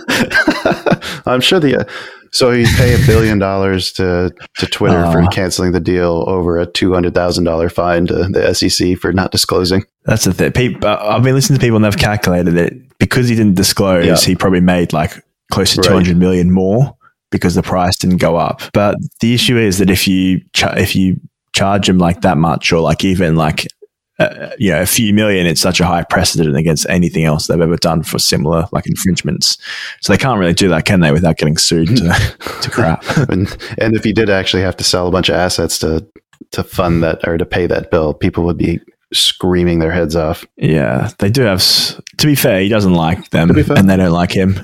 I'm sure the... Uh, so you pay a billion dollars to, to Twitter Uh. for canceling the deal over a two hundred thousand dollars fine to the S E C for not disclosing. That's the thing. People, I've been listening to people and they've calculated it because he didn't disclose, Yeah. he probably made like close to Right. two hundred million more because the price didn't go up. But the issue is that if you cha- if you charge him like that much, or like even like uh, you know a few million, it's such a high precedent against anything else they've ever done for similar like infringements. So they can't really do that, can they, without getting sued to, to crap? And, and if he did actually have to sell a bunch of assets to to fund that or to pay that bill, people would be screaming their heads off. Yeah, they do have. s- To be fair, he doesn't like them, be fair. and they don't like him.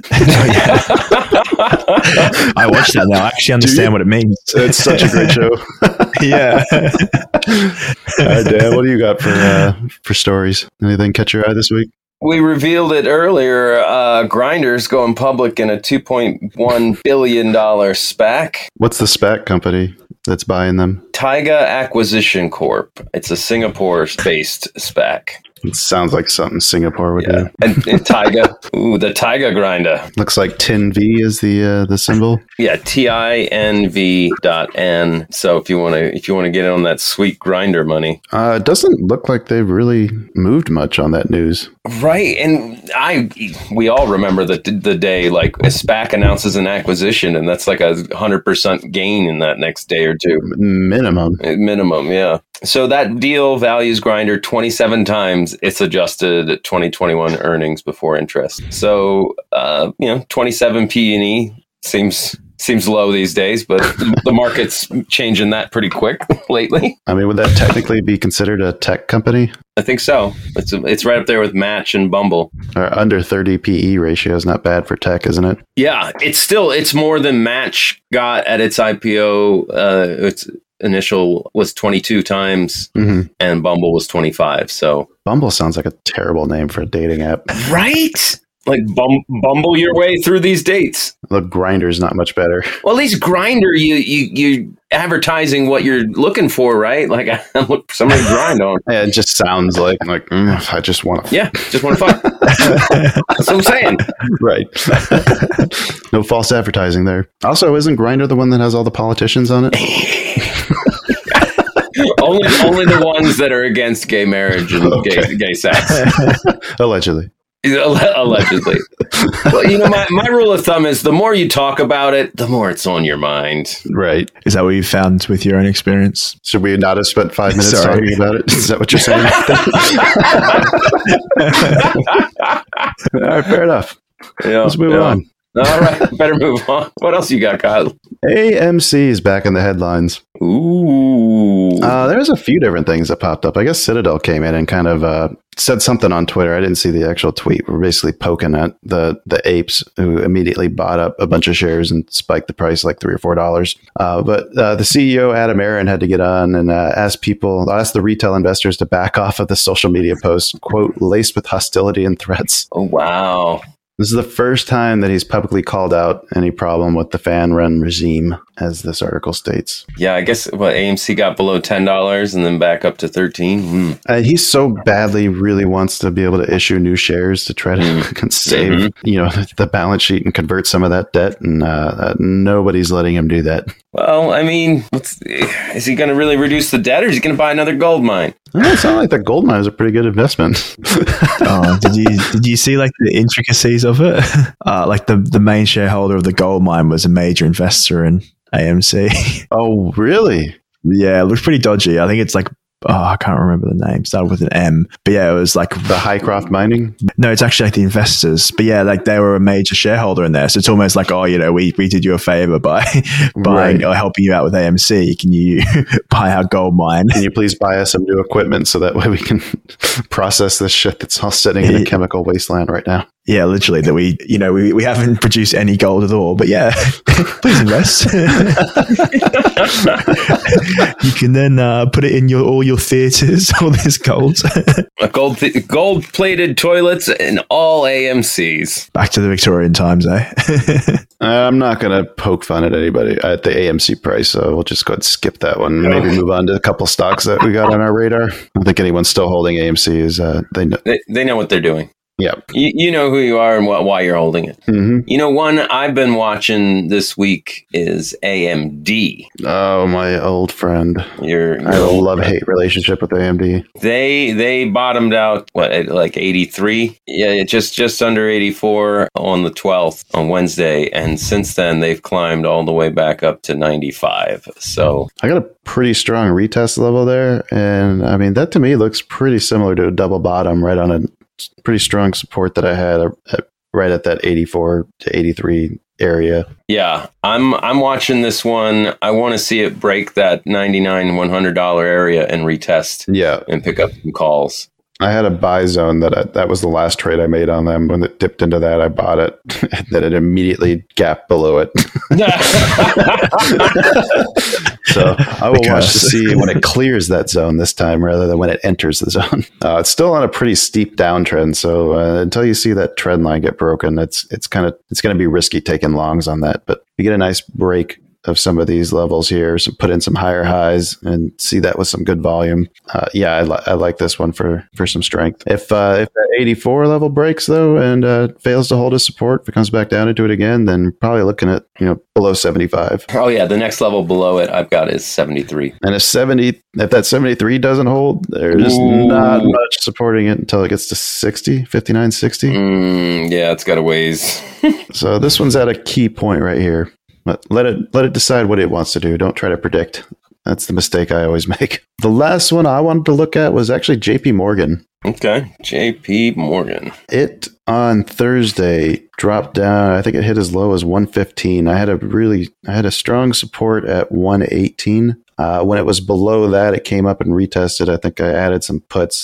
I watched that now. I actually understand what it means. It's such a great show. Yeah. All right, Dan, what do you got for uh, for stories? Anything catch your eye this week? We revealed it earlier. Uh, Grindr's going public in a two point one billion dollars SPAC. What's the SPAC company that's buying them? Taiga Acquisition Corp. It's a Singapore-based SPAC. It sounds like something Singapore would Yeah, do. and, and Taiga. Ooh, the Taiga Grinder. Looks like T I N V is the uh, the symbol. Yeah, T I N V dot N. So if you want to, if you want to get in on that sweet grinder money, Uh, it doesn't look like they've really moved much on that news. right? And I, we all remember the the day like a SPAC announces an acquisition, and that's like a hundred percent gain in that next day or two. Minimum. At minimum, yeah. So that deal values Grindr twenty-seven times its adjusted twenty twenty-one earnings before interest. So, uh, you know, twenty-seven P and E seems seems low these days, but the market's changing that pretty quick lately. I mean, would that technically be considered a tech company? I think so. It's it's right up there with Match and Bumble. Or under thirty P E ratio is not bad for tech, isn't it? Yeah, it's still it's more than Match got at its I P O. Uh, its initial was twenty-two times, Mm-hmm. and Bumble was twenty-five. So. Bumble sounds like a terrible name for a dating app. Right? Like bum, bumble your way through these dates. Look, Grindr's not much better. Well, at least Grindr, you you you advertising what you're looking for, right? Like I'm looking for somebody to grind on. Yeah, it just sounds like like mm, I just want to. Yeah, just want to fuck. That's what I'm saying. Right. No false advertising there. Also, isn't Grindr the one that has all the politicians on it? only only the ones that are against gay marriage and Okay. gay gay sex. Allegedly. Allegedly. Well, you know, my, my rule of thumb is the more you talk about it, the more it's on your mind. Right. Is that what you found with your own experience? Should we not have spent five minutes Sorry. talking about it? Is that what you're saying? All right, fair enough. Yeah, Let's move yeah. on. All right, better move on. What else you got, Kyle? A M C is back in the headlines. Ooh. Uh, there's a few different things that popped up. I guess Citadel came in and kind of uh, said something on Twitter. I didn't see the actual tweet. We're basically poking at the the apes who immediately bought up a bunch of shares and spiked the price like three or four dollars. Uh, but uh, the C E O Adam Aron had to get on and uh, ask people, ask the retail investors to back off of the social media post, quote, laced with hostility and threats. Oh, wow. This is the first time that he's publicly called out any problem with the fan-run regime, as this article states. Yeah, I guess what A M C got below ten dollars and then back up to thirteen. Mm. Uh, he so badly really wants to be able to issue new shares to try to Mm. save, Mm-hmm. you know, the balance sheet and convert some of that debt, and uh, uh, nobody's letting him do that. Well, I mean, what's, is he going to really reduce the debt, or is he going to buy another gold mine? Well, it sounds like the gold mine is a pretty good investment. Oh, did you did you see like the intricacies of it? Uh, like the the main shareholder of the gold mine was a major investor in A M C. Oh, really? Yeah, it looks pretty dodgy. I think it's like, oh, I can't remember the name. Started with an M. But yeah, it was like The Highcroft Mining? no, it's actually like the investors. But yeah, like they were a major shareholder in there. So it's almost like, oh, you know, we, we did you a favor by buying Right. or helping you out with A M C. Can you buy our gold mine? Can you please buy us some new equipment so that way we can process this shit that's all sitting in a chemical wasteland right now? Yeah, literally that we, you know, we, we haven't produced any gold at all, but yeah, please invest. You can then uh, put it in your all your theaters, all this gold. A gold th- gold plated toilets in all A M Cs. Back to the Victorian times, eh? I'm not going to poke fun at anybody at the A M C price, so we'll just go ahead and skip that one. Maybe move on to a couple stocks that we got on our radar. I don't think anyone's still holding A M C. Is uh, they know? They, they know what they're doing. Yeah. You, you know who you are and wh- why you're holding it. hmm You know, one I've been watching this week is A M D. Oh, my old friend. Your, I have a love-hate relationship with A M D. They they bottomed out what at like eighty-three, yeah, just just under eighty-four on the twelfth on Wednesday, and since then they've climbed all the way back up to ninety-five. So I got a pretty strong retest level there, and I mean that to me looks pretty similar to a double bottom, right on a pretty strong support that I had uh, at, right at that eighty-four to eighty-three area. yeah, I'm I'm watching this one. I want to see it break that ninety-nine one hundred dollar area and retest Yeah, and pick up some calls. I had a buy zone that I, that was the last trade I made on them. When it dipped into that, I bought it. And then it immediately gapped below it. So I will watch to Because- see when it clears that zone this time rather than when it enters the zone. Uh, it's still on a pretty steep downtrend. So uh, until you see that trend line get broken, it's it's kind of it's going to be risky taking longs on that. But you get a nice break of some of these levels here, so put in some higher highs and see that with some good volume. Uh, yeah, I, li- I like this one for for some strength. If uh, if that eighty-four level breaks though and uh, fails to hold a support, if it comes back down into it again, then probably looking at you know below seventy-five. Oh yeah, the next level below it I've got is seventy-three. And if seventy, if that seventy-three doesn't hold, there's Ooh. not much supporting it until it gets to sixty, fifty-nine, sixty. Mm, yeah, it's got a ways. So this one's at a key point right here. But let it let it decide what it wants to do. Don't try to predict. That's the mistake I always make. The last one I wanted to look at was actually J P Morgan. Okay, J P Morgan. It on Thursday dropped down. I think it hit as low as one fifteen. I had a really I had a strong support at one eighteen. Uh, when it was below that, it came up and retested. I think I added some puts. It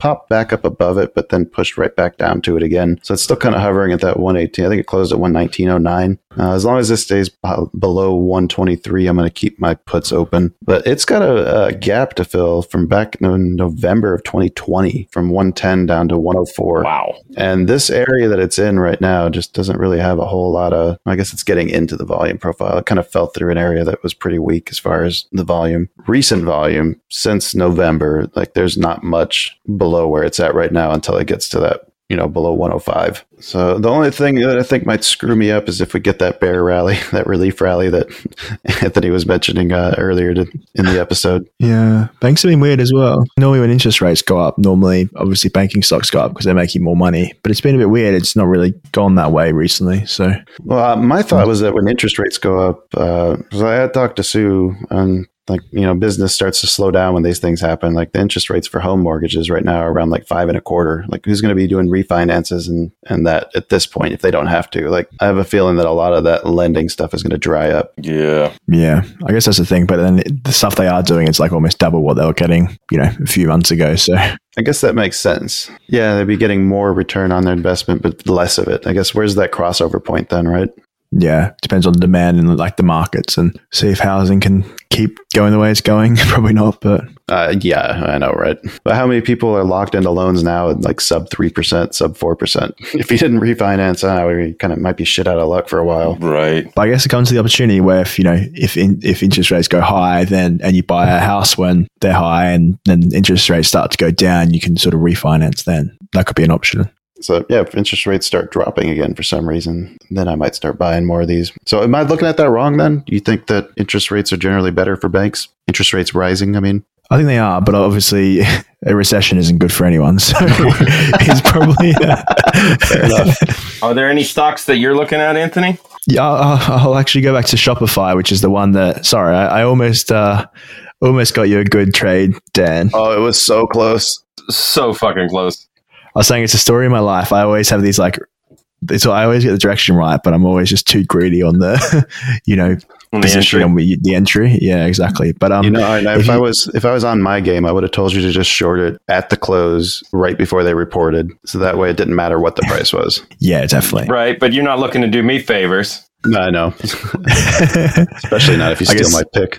popped back up above it, but then pushed right back down to it again. So it's still kind of hovering at that one eighteen. I think it closed at one nineteen oh nine. Uh, as long as this stays b- below one twenty-three, I'm going to keep my puts open. But it's got a, a gap to fill from back in November of twenty twenty, from one ten down to one oh four. Wow. And this area that it's in right now just doesn't really have a whole lot of, I guess it's getting into the volume profile. It kind of fell through an area that was pretty weak as far as the volume. Recent volume since November, like there's not much below where it's at right now until it gets to that, you know, below one oh five. So the only thing that I think might screw me up is if we get that bear rally, that relief rally that Anthony was mentioning uh, earlier to, in the episode. Yeah, banks have been weird as well. Normally when interest rates go up, normally obviously banking stocks go up because they're making more money. But it's been a bit weird. It's not really gone that way recently. So, well, uh, my thought was that when interest rates go up, because uh, I had talked to Sue and like, you know, business starts to slow down when these things happen. Like the interest rates for home mortgages right now are around like five and a quarter. Like who's going to be doing refinances and, and that at this point, if they don't have to? Like I have a feeling that a lot of that lending stuff is going to dry up. Yeah. Yeah, I guess that's the thing. But then the stuff they are doing, it's like almost double what they were getting, you know, a few months ago. So I guess that makes sense. Yeah, they'd be getting more return on their investment, but less of it. I guess where's that crossover point then, right? Yeah, depends on the demand and like the markets and see if housing can keep going the way it's going. Probably not, but uh, yeah, I know, right? But how many people are locked into loans now at like sub three percent, sub four percent? If you didn't refinance, uh, we kind of might be shit out of luck for a while, right? But I guess it comes to the opportunity where if you know if in, if interest rates go high, then and you buy a house when they're high, and then interest rates start to go down, you can sort of refinance. Then that could be an option. So yeah, if interest rates start dropping again for some reason, then I might start buying more of these. So am I looking at that wrong then? You think that interest rates are generally better for banks? Interest rates rising, I mean? I think they are, but obviously a recession isn't good for anyone. So it's probably... Uh, Fair enough. Are there any stocks that you're looking at, Anthony? Yeah, I'll, I'll actually go back to Shopify, which is the one that... Sorry, I, I almost uh, almost got you a good trade, Dan. Oh, it was so close. So fucking close. I was saying it's a story of my life. I always have these like, so I always get the direction right, but I'm always just too greedy on the, you know, On position the on the, the entry. Yeah, exactly. But um, You know, and if if I you- was if I was on my game, I would have told you to just short it at the close right before they reported, so that way it didn't matter what the price was. yeah, definitely. Right, but you're not looking to do me favors. No, I know, especially not if you I steal guess- my pick.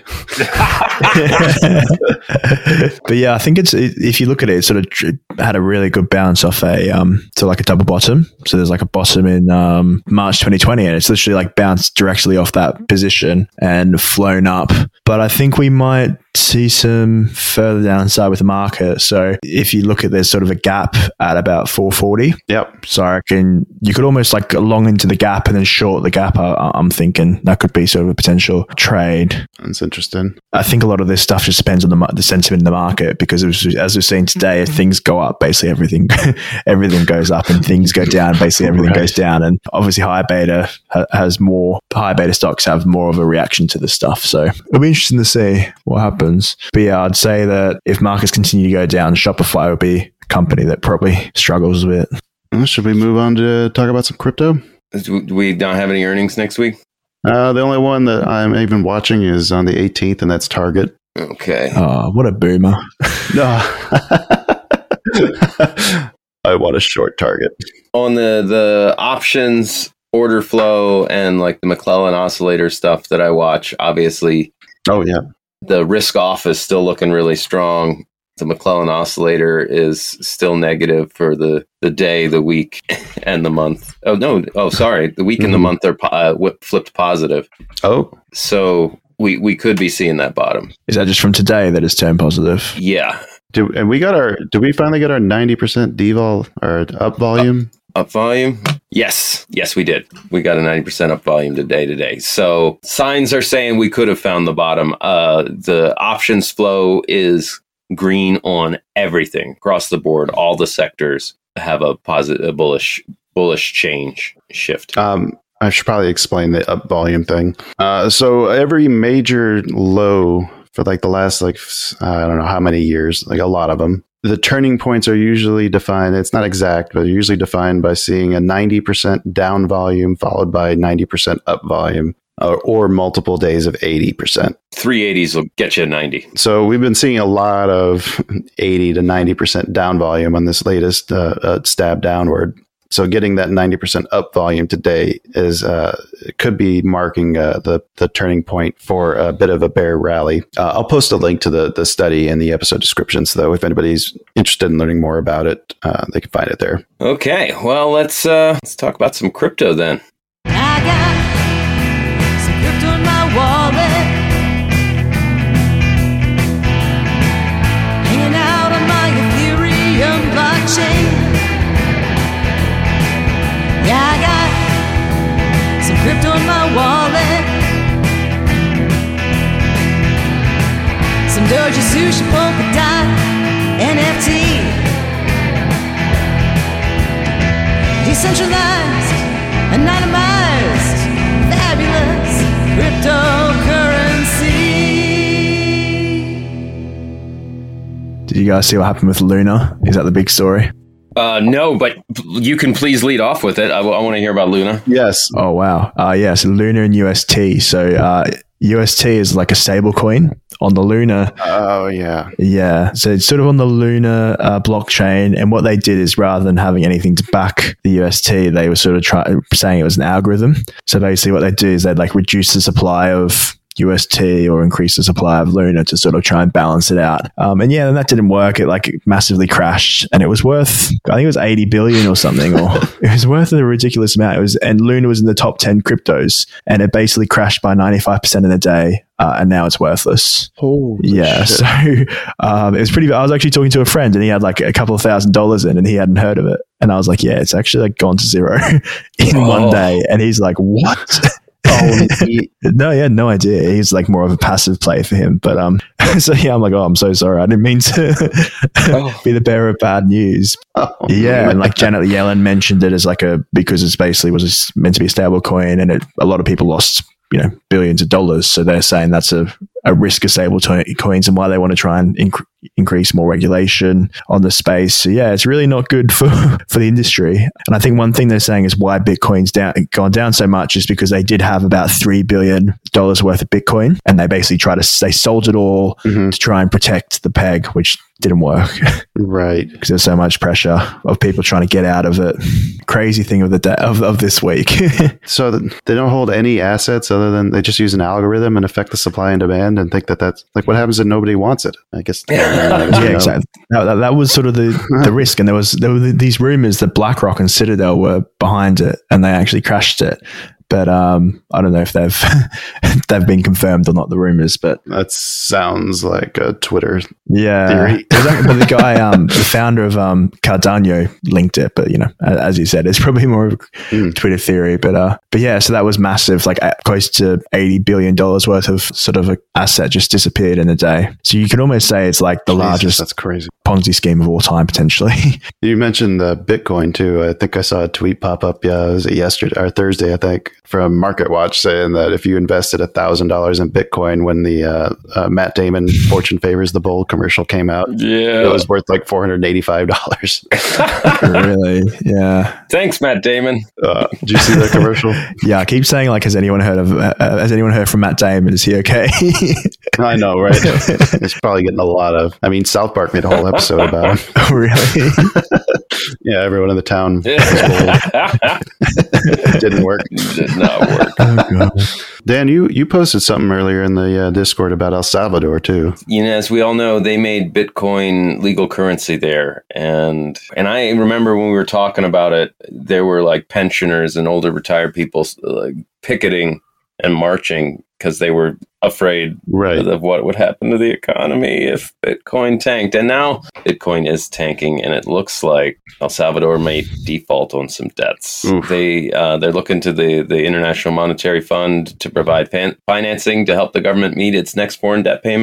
But yeah, I think it's if you look at it, it sort of tr- had a really good bounce off a um to like a double bottom. So there's like a bottom in um March twenty twenty, and it's literally like bounced directly off that position and flown up. But I think we might see some further downside with the market. So if you look at, there's sort of a gap at about four forty. Yep. So I reckon you could almost like long into the gap and then short the gap. I, I'm thinking that could be sort of a potential trade. That's interesting. I think a lot of this stuff just depends on the, mar- the sentiment in the market, because it was, as we've seen today, if things go up, basically everything everything goes up, and things go down, basically everything Right. goes down. And obviously high beta ha- has more, high beta stocks have more of a reaction to this stuff. So it'll be interesting to see what happens. But yeah, I'd say that if markets continue to go down, Shopify will be a company that probably struggles a bit. Well, should we move on to talk about some crypto? Do we not have any earnings next week? Uh, the only one that I'm even watching is on the eighteenth, and that's Target. Okay. Oh, what a boomer. No. I want a short Target. On the the options, order flow, and like the McClellan oscillator stuff that I watch, obviously Oh, yeah. the risk off is still looking really strong. The McClellan oscillator is still negative for the, the day, the week, and the month. Oh, no. Oh, sorry. The week and the Mhm. month are po- uh, whip- flipped positive. Oh, So we, we could be seeing that bottom. Is that just from today that it's turned positive? Yeah. do, and we got our, did we finally get our ninety percent devol or up volume? Up volume? Yes. Yes, we did. We got a ninety percent up volume today today. So signs are saying we could have found the bottom. Uh, the options flow is green on everything across the board. All the sectors have a positive, a bullish, bullish change shift. Um, I should probably explain the up volume thing. Uh, so every major low for like the last, like, I don't know how many years, like a lot of them, the turning points are usually defined. It's not exact, but they're usually defined by seeing a ninety percent down volume followed by ninety percent up volume. or, or multiple days of eighty percent. three eighties will get you ninety. So we've been seeing a lot of eighty to ninety percent down volume on this latest uh, uh, stab downward. So getting that ninety percent up volume today is uh, could be marking uh, the the turning point for a bit of a bear rally. Uh, I'll post a link to the the study in the episode description, so if anybody's interested in learning more about it, uh, they can find it there. Okay, well let's uh, let's talk about some crypto then. I got some crypto in my wallet, hanging out on my Ethereum blockchain. Yeah, I got some crypto in my wallet, some Doja, Sushi, Polka Dot, N F T, decentralized, anonymized, fabulous cryptocurrency. Did you guys see what happened with Luna? Is that the big story? Uh, no, but you can please lead off with it. I, w- I want to hear about Luna. Yes. Oh, wow. Uh, yeah, so Luna and U S T. So uh, U S T is like a stable coin on the Luna. Oh, yeah. Yeah. So it's sort of on the Luna uh, blockchain. And what they did is rather than having anything to back the U S T, they were sort of try- saying it was an algorithm. So basically what they do is they'd like reduce the supply of U S T or increase the supply of Luna to sort of try and balance it out. Um, and yeah, then that didn't work. It like massively crashed and it was worth, I think it was eighty billion or something, or it was worth a ridiculous amount. It was, and Luna was in the top ten cryptos and it basically crashed by ninety-five percent in a day. Uh, and now it's worthless. Holy yeah. shit. So um, it was pretty, I was actually talking to a friend and he had like a couple of thousand dollars in and he hadn't heard of it. And I was like, yeah, it's actually like gone to zero in Oh. one day. And he's like, what? Oh, he- No, he had no idea. He's like more of a passive play for him. But um, so yeah, I'm like, oh, I'm so sorry. I didn't mean to Oh. be the bearer of bad news. oh, Yeah, and like Janet Yellen mentioned it as like a because it's basically was a s meant to be a stable coin, and it, a lot of people lost you know billions of dollars. So they're saying that's a a risk of stable to- coins and why they want to try and inc- increase more regulation on the space. So yeah, it's really not good for, for the industry. And I think one thing they're saying is why Bitcoin's down, gone down so much is because they did have about three billion dollars worth of Bitcoin and they basically tried to, they sold it all Mhm. to try and protect the peg, which didn't work right. because there's so much pressure of people trying to get out of it. Crazy thing of the day of, of this week. So th- they don't hold any assets other than they just use an algorithm and affect the supply and demand and think that that's like what happens if nobody wants it. I guess. I guess, you Yeah, know. exactly. No, that, that was sort of the, the risk, and there was there were these rumors that BlackRock and Citadel were behind it, and they actually crashed it. But um, I don't know if they've they've been confirmed or not. The rumors, but That sounds like a Twitter yeah, theory. Exactly. But the guy, um, the founder of um, Cardano, linked it. But you know, a- as you said, it's probably more of a Mm. Twitter theory. But uh, but yeah, so that was massive. Like uh, close to eighty billion dollars worth of sort of a asset just disappeared in a day. So you could almost say it's like the Jesus, largest that's crazy. Ponzi scheme of all time, potentially. You mentioned the Bitcoin too. I think I saw a tweet pop up. Yeah, was it yesterday or Thursday? I think from MarketWatch saying that if you invested a thousand dollars in Bitcoin when the uh, uh, Matt Damon "Fortune Favors the Bold" commercial came out, Yeah. it was worth like four hundred eighty-five dollars. Really? Yeah. Thanks, Matt Damon. Uh, did you see that commercial? Yeah. I keep saying, like, has anyone heard of, uh, has anyone heard from Matt Damon? Is he okay? I know, right? It's probably getting a lot of. I mean, South Park made a whole episode about him. Really? Yeah, everyone in the town Did didn't work. not work. Oh, God. Dan, you you posted something earlier in the uh, Discord about El Salvador too. You know, as we all know, they made Bitcoin legal currency there, and and I remember when we were talking about it, there were like pensioners and older retired people like picketing and marching because they were afraid Right. of what would happen to the economy if Bitcoin tanked. And now Bitcoin is tanking, and it looks like El Salvador may default on some debts. Oof. They uh, they're looking to the the International Monetary Fund to provide pan- financing to help the government meet its next foreign debt payment.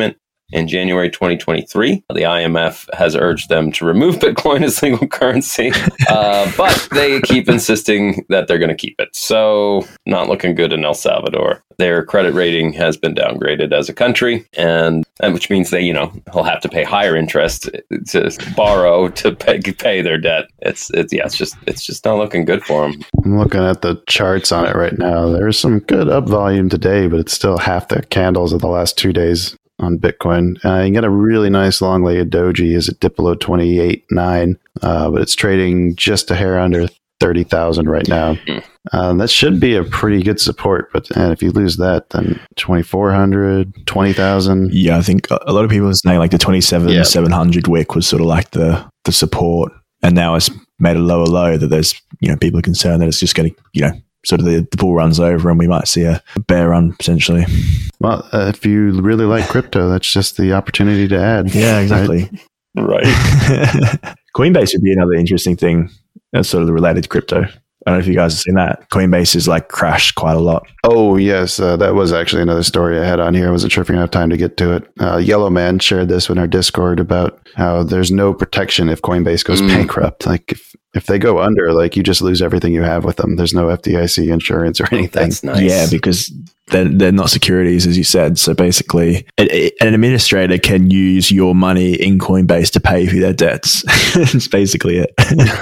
in January twenty twenty-three. The I M F has urged them to remove Bitcoin as legal currency, uh, but they keep insisting that they're going to keep it. So not looking good in El Salvador. Their credit rating has been downgraded as a country, and, and which means they, you know, will have to pay higher interest to borrow to pay, pay their debt. It's, it's, yeah, it's just, it's just not looking good for them. I'm looking at the charts on it right now. There's some good up volume today, but it's still half the candles of the last two days on Bitcoin. Uh, you got a really nice long legged doji is at Diplo twenty-eight nine, uh, but it's trading just a hair under thirty thousand right now. Um, that should be a pretty good support, but and if you lose that, then twenty-four hundred, twenty thousand. Yeah, I think a lot of people are saying like the twenty-seven Yeah. seven hundred wick was sort of like the the support, and now it's made a lower low that there's, you know, people are concerned that it's just going to, you know, sort of the, the bull runs over and we might see a bear run potentially. Well, uh, if you really like crypto, that's just the opportunity to add. Yeah, exactly. Right. Coinbase would be another interesting thing that's sort of related to crypto. I don't know if you guys have seen that. Coinbase is like crashed quite a lot. Oh, yes. Uh, that was actually another story I had on here. I wasn't sure if we're going to have time to get to it. Uh, Yellow Man shared this in our Discord about how there's no protection if Coinbase goes Mm. bankrupt. Like if, if they go under, like you just lose everything you have with them. There's no F D I C insurance or anything. That's nice. Yeah, because they're, they're not securities, as you said. So basically, a- an administrator can use your money in Coinbase to pay for their debts. That's basically it.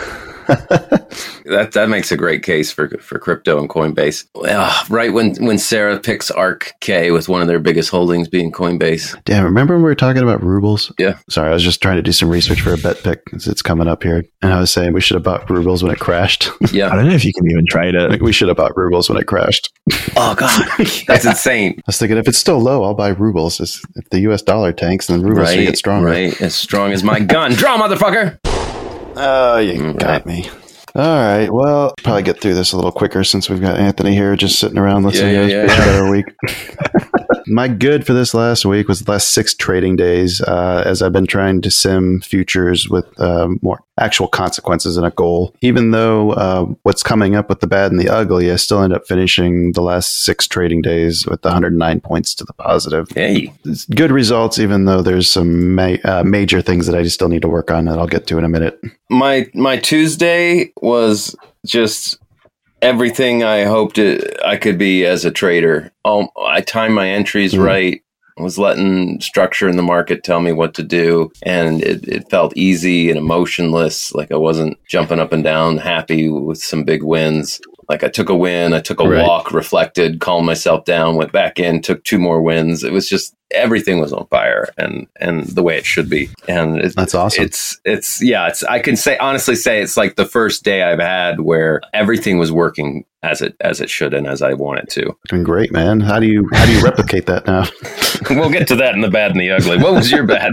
That that makes a great case for for crypto and Coinbase. Well, right when when Sarah picks Arc K with one of their biggest holdings being Coinbase. Damn, remember when we were talking about rubles? Yeah. Sorry, I was just trying to do some research for a bet pick. It's, it's coming up here. And I was saying we should have bought rubles when it crashed. I Yeah. don't know if you can even trade it. Like, we should have bought rubles when it crashed. Oh God, that's insane. I was thinking if it's still low, I'll buy rubles. If the U S dollar tanks, then rubles should Right, get stronger. right. As strong as my gun. Draw, motherfucker. Oh, you Mm, got right. me. All right. Well, probably get through this a little quicker since we've got Anthony here just sitting around listening Yeah, to yeah, us yeah, bitch yeah. about our week. My good for this last week was the last six trading days, uh, as I've been trying to sim futures with uh, more actual consequences and a goal. Even though uh, what's coming up with the bad and the ugly, I still end up finishing the last six trading days with one hundred nine points to the positive. Hey. It's good results, even though there's some ma- uh, major things that I just still need to work on that I'll get to in a minute. My my Tuesday was just everything I hoped it, I could be as a trader. Um, I timed my entries Mm. right. Was letting structure in the market tell me what to do, and it, it felt easy and emotionless. Like I wasn't jumping up and down, happy with some big wins. Like I took a win, I took a Right. walk, reflected, calmed myself down, went back in, took two more wins. It was just everything was on fire and and the way it should be. And it, That's awesome. It's it's yeah. It's I can say honestly say it's like the first day I've had where everything was working as it as it should and as I want it to. Doing great, man. How do you how do you replicate that now? We'll get to that in the bad and the ugly. What was your bad?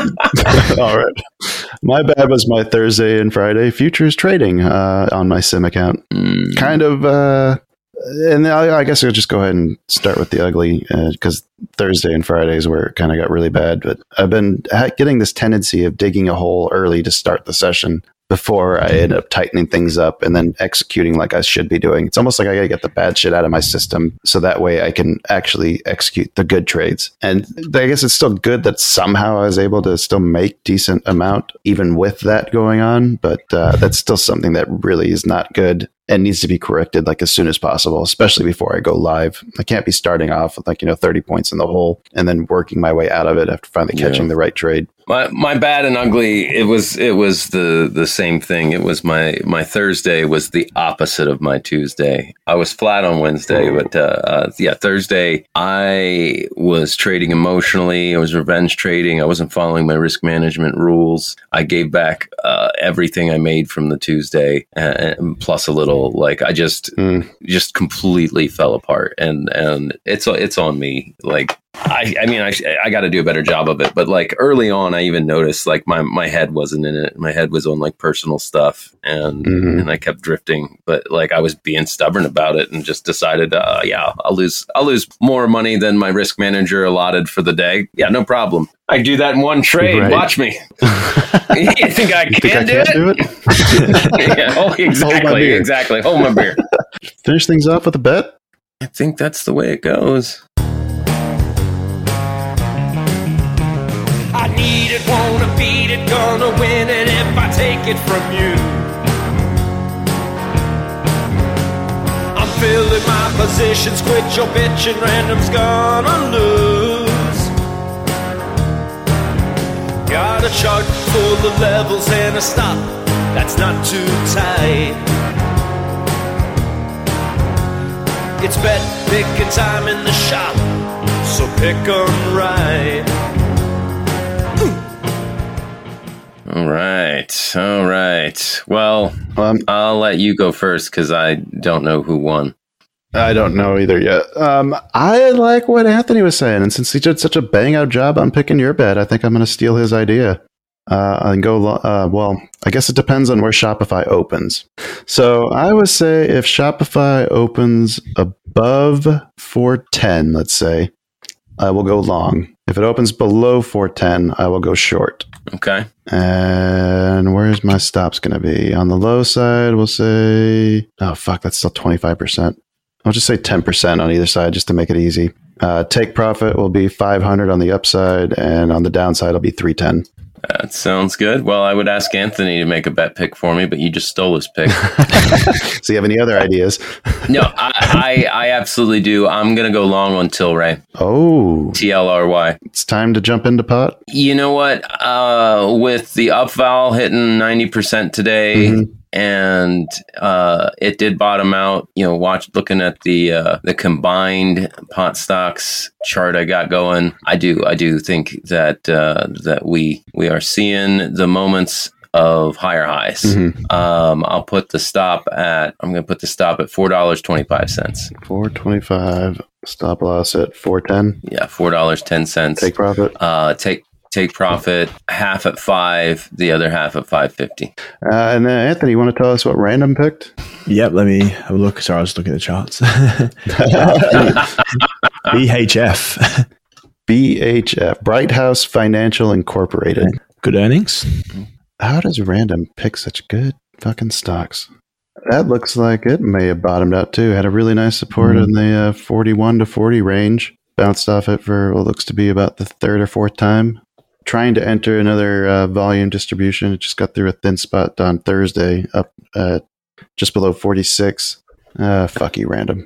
All right. My bad was my Thursday and Friday futures trading uh, on my sim account. Mm. Kind of, uh, and I, I guess I'll just go ahead and start with the ugly because Thursday and Friday is where it kind of got really bad. But I've been ha- getting this tendency of digging a hole early to start the session before I end up tightening things up and then executing like I should be doing. It's almost like I got to get the bad shit out of my system so that way I can actually execute the good trades. And I guess it's still good that somehow I was able to still make decent amount even with that going on. But uh, that's still something that really is not good and needs to be corrected like as soon as possible, especially before I go live. I can't be starting off with like, you know, thirty points in the hole and then working my way out of it after finally catching Yeah. the right trade. My my bad and ugly. It was it was the the same thing. It was my my Thursday was the opposite of my Tuesday. I was flat on Wednesday, but uh, uh, yeah, Thursday I was trading emotionally. I was revenge trading. I wasn't following my risk management rules. I gave back uh, everything I made from the Tuesday, uh, plus a little. Like I just Mm. just completely fell apart, and and it's it's on me. Like. I, I mean, I, I got to do a better job of it. But like early on, I even noticed like my, my head wasn't in it. My head was on like personal stuff and, Mhm. and I kept drifting. But like I was being stubborn about it and just decided, uh, yeah, I'll lose, I'll lose more money than my risk manager allotted for the day. Yeah, no problem. I do that in one trade. Right. Watch me. You think I You can think I can't do, do it? it? Yeah, oh, exactly. beer. Exactly. Hold my beer. Finish things off with a bet? I think that's the way it goes. gonna win it if I take it from you. I'm filling my positions, quit your bitching, random's gonna lose. Got a chart full of levels and a stop that's not too tight. It's bet picking time in the shop, so pick 'em right. All right. All right. Well, Um, I'll let you go first because I don't know who won. I don't know either yet. Um, I like what Anthony was saying, and since he did such a bang out job on picking your bet, I think I'm going to steal his idea. Uh, and go, lo- uh, well, I guess it depends on where Shopify opens. So I would say if Shopify opens above four ten, let's say, I will go long. If it opens below four ten, I will go short. Okay. And where's my stops going to be? On the low side, we'll say, oh, fuck, that's still twenty-five percent. I'll just say ten percent on either side just to make it easy. Uh, take profit will be five hundred on the upside, and on the downside, it'll be three ten. That sounds good. Well, I would ask Anthony to make a bet pick for me, but you just stole his pick. So you have any other ideas? No, I, I, I absolutely do. I'm going to go long on Tilray. Oh, T L R Y. it's time to jump into pot. You know what? Uh, with the upval hitting ninety percent today, Mhm. and uh, it did bottom out. You know, watch looking at the uh, the combined pot stocks chart I got going. I do I do think that uh, that we we are seeing the moments of higher highs. Mhm. Um, I'll put the stop at. I'm going to put the stop at four dollars twenty five cents. four twenty-five, stop loss at four ten. Yeah, four dollars ten cents. Take profit. Uh, take take profit, half at five, the other half at five fifty. Uh, and then Anthony, you want to tell us what Random picked? Yep, let me have a look. Sorry, I was looking at the charts. B H F. B H F, Bright House Financial Incorporated. Good earnings. How does Random pick such good fucking stocks? That looks like it may have bottomed out too. Had a really nice support Mhm. in the uh, forty-one to forty range. Bounced off it for what looks to be about the third or fourth time. Trying to enter another uh, volume distribution. It just got through a thin spot on Thursday, up at just below forty-six. Uh, fuck you, Random.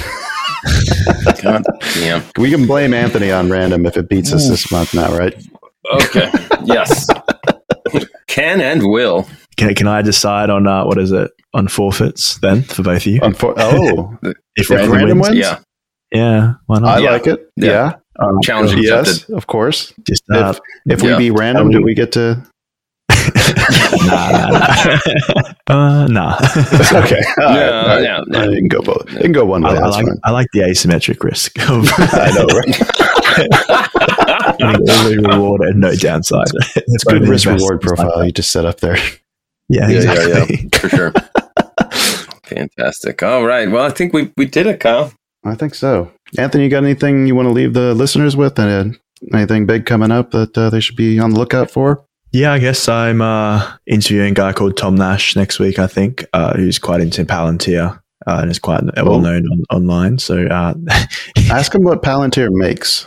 God damn. We can blame Anthony on Random if it beats us this month now, right? Okay. Yes. Can and will. Can, can I decide on uh, what is it on forfeits then for both of you? Unfor- oh, If if Random Random wins? wins? Yeah. Yeah, why I not? Yeah. like it. Yeah. Yeah. Um, Challenge cool. accepted. Yes, of course. Just uh, If Yeah. we be random, do we get to? nah, nah, nah. uh, nah. Okay. All Yeah, right, all right. yeah, yeah. Uh, You can go both. You can go one way. I, I That's like fine. I like the asymmetric risk of I know, right? getting all the reward and no downside. It's good risk reward profile you just set up there. Yeah, Yeah, exactly. yeah, yeah. For sure. Fantastic. All right. Well, I think we, we did it, Kyle. I think so. Anthony, you got anything you want to leave the listeners with? Uh, anything big coming up that uh, they should be on the lookout for? Yeah, I guess I'm uh, interviewing a guy called Tom Nash next week, I think, uh, who's quite into Palantir uh, and is quite well known on, online. So uh, Ask him what Palantir makes.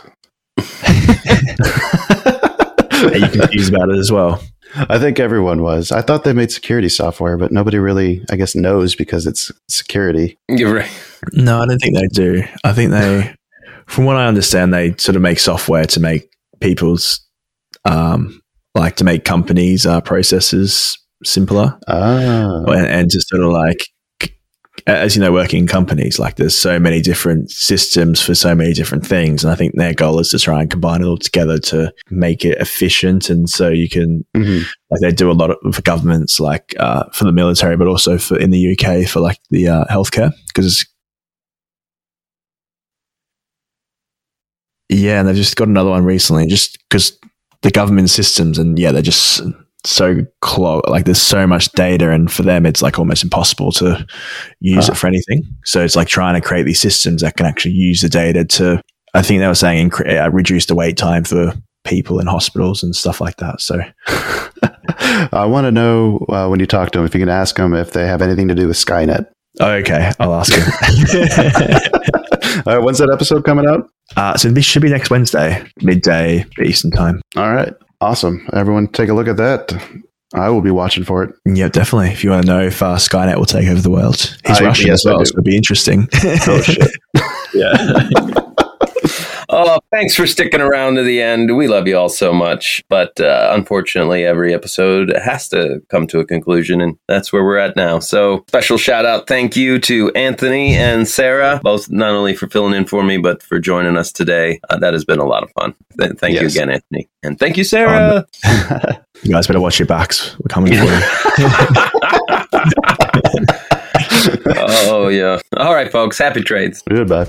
are you confused about it as well? I think everyone was. I thought they made security software, but nobody really, I guess, knows because it's security. You're right. No, I don't think they do. I think they, from what I understand, they sort of make software to make people's, um, like to make companies' uh, processes simpler. Ah. and, and to sort of like, as you know, working in companies, like there's so many different systems for so many different things. And I think their goal is to try and combine it all together to make it efficient. And so you can, Mhm. like they do a lot of, for governments, like uh, for the military, but also for in the U K for like the uh, healthcare. Because yeah, and they've just got another one recently just because the government systems and yeah, they're just so close, like there's so much data and for them it's like almost impossible to use Huh. it for anything. So it's like trying to create these systems that can actually use the data to, I think they were saying, incre- uh, reduce the wait time for people in hospitals and stuff like that. So I want to know uh, when you talk to them, if you can ask them if they have anything to do with Skynet. okay, I'll ask him. All right, when's that episode coming out? uh, so this should be next Wednesday, midday Eastern time. All right. Awesome. Everyone take a look at that. I will be watching for it. Yeah, definitely. If you want to know if uh, Skynet will take over the world. He's I- Russian yes, as well, I do. so it'll be interesting. Oh, shit. Yeah. Oh, thanks for sticking around to the end. We love you all so much. But uh, unfortunately, every episode has to come to a conclusion, and that's where we're at now. So special shout out, thank you to Anthony and Sarah, both not only for filling in for me, but for joining us today. Uh, that has been a lot of fun. Th- thank you Yes. again, Anthony. And thank you, Sarah. You guys better watch your backs. We're coming for you. Oh, yeah. All right, folks. Happy trades. Goodbye.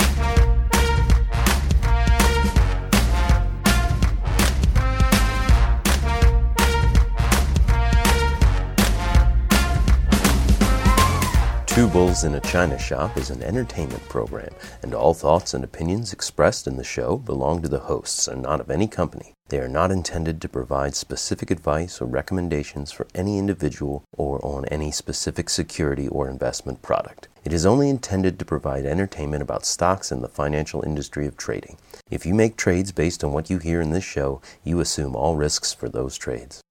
Two Bulls in a China Shop is an entertainment program, and all thoughts and opinions expressed in the show belong to the hosts and not of any company. They are not intended to provide specific advice or recommendations for any individual or on any specific security or investment product. It is only intended to provide entertainment about stocks in the financial industry of trading. If you make trades based on what you hear in this show, you assume all risks for those trades.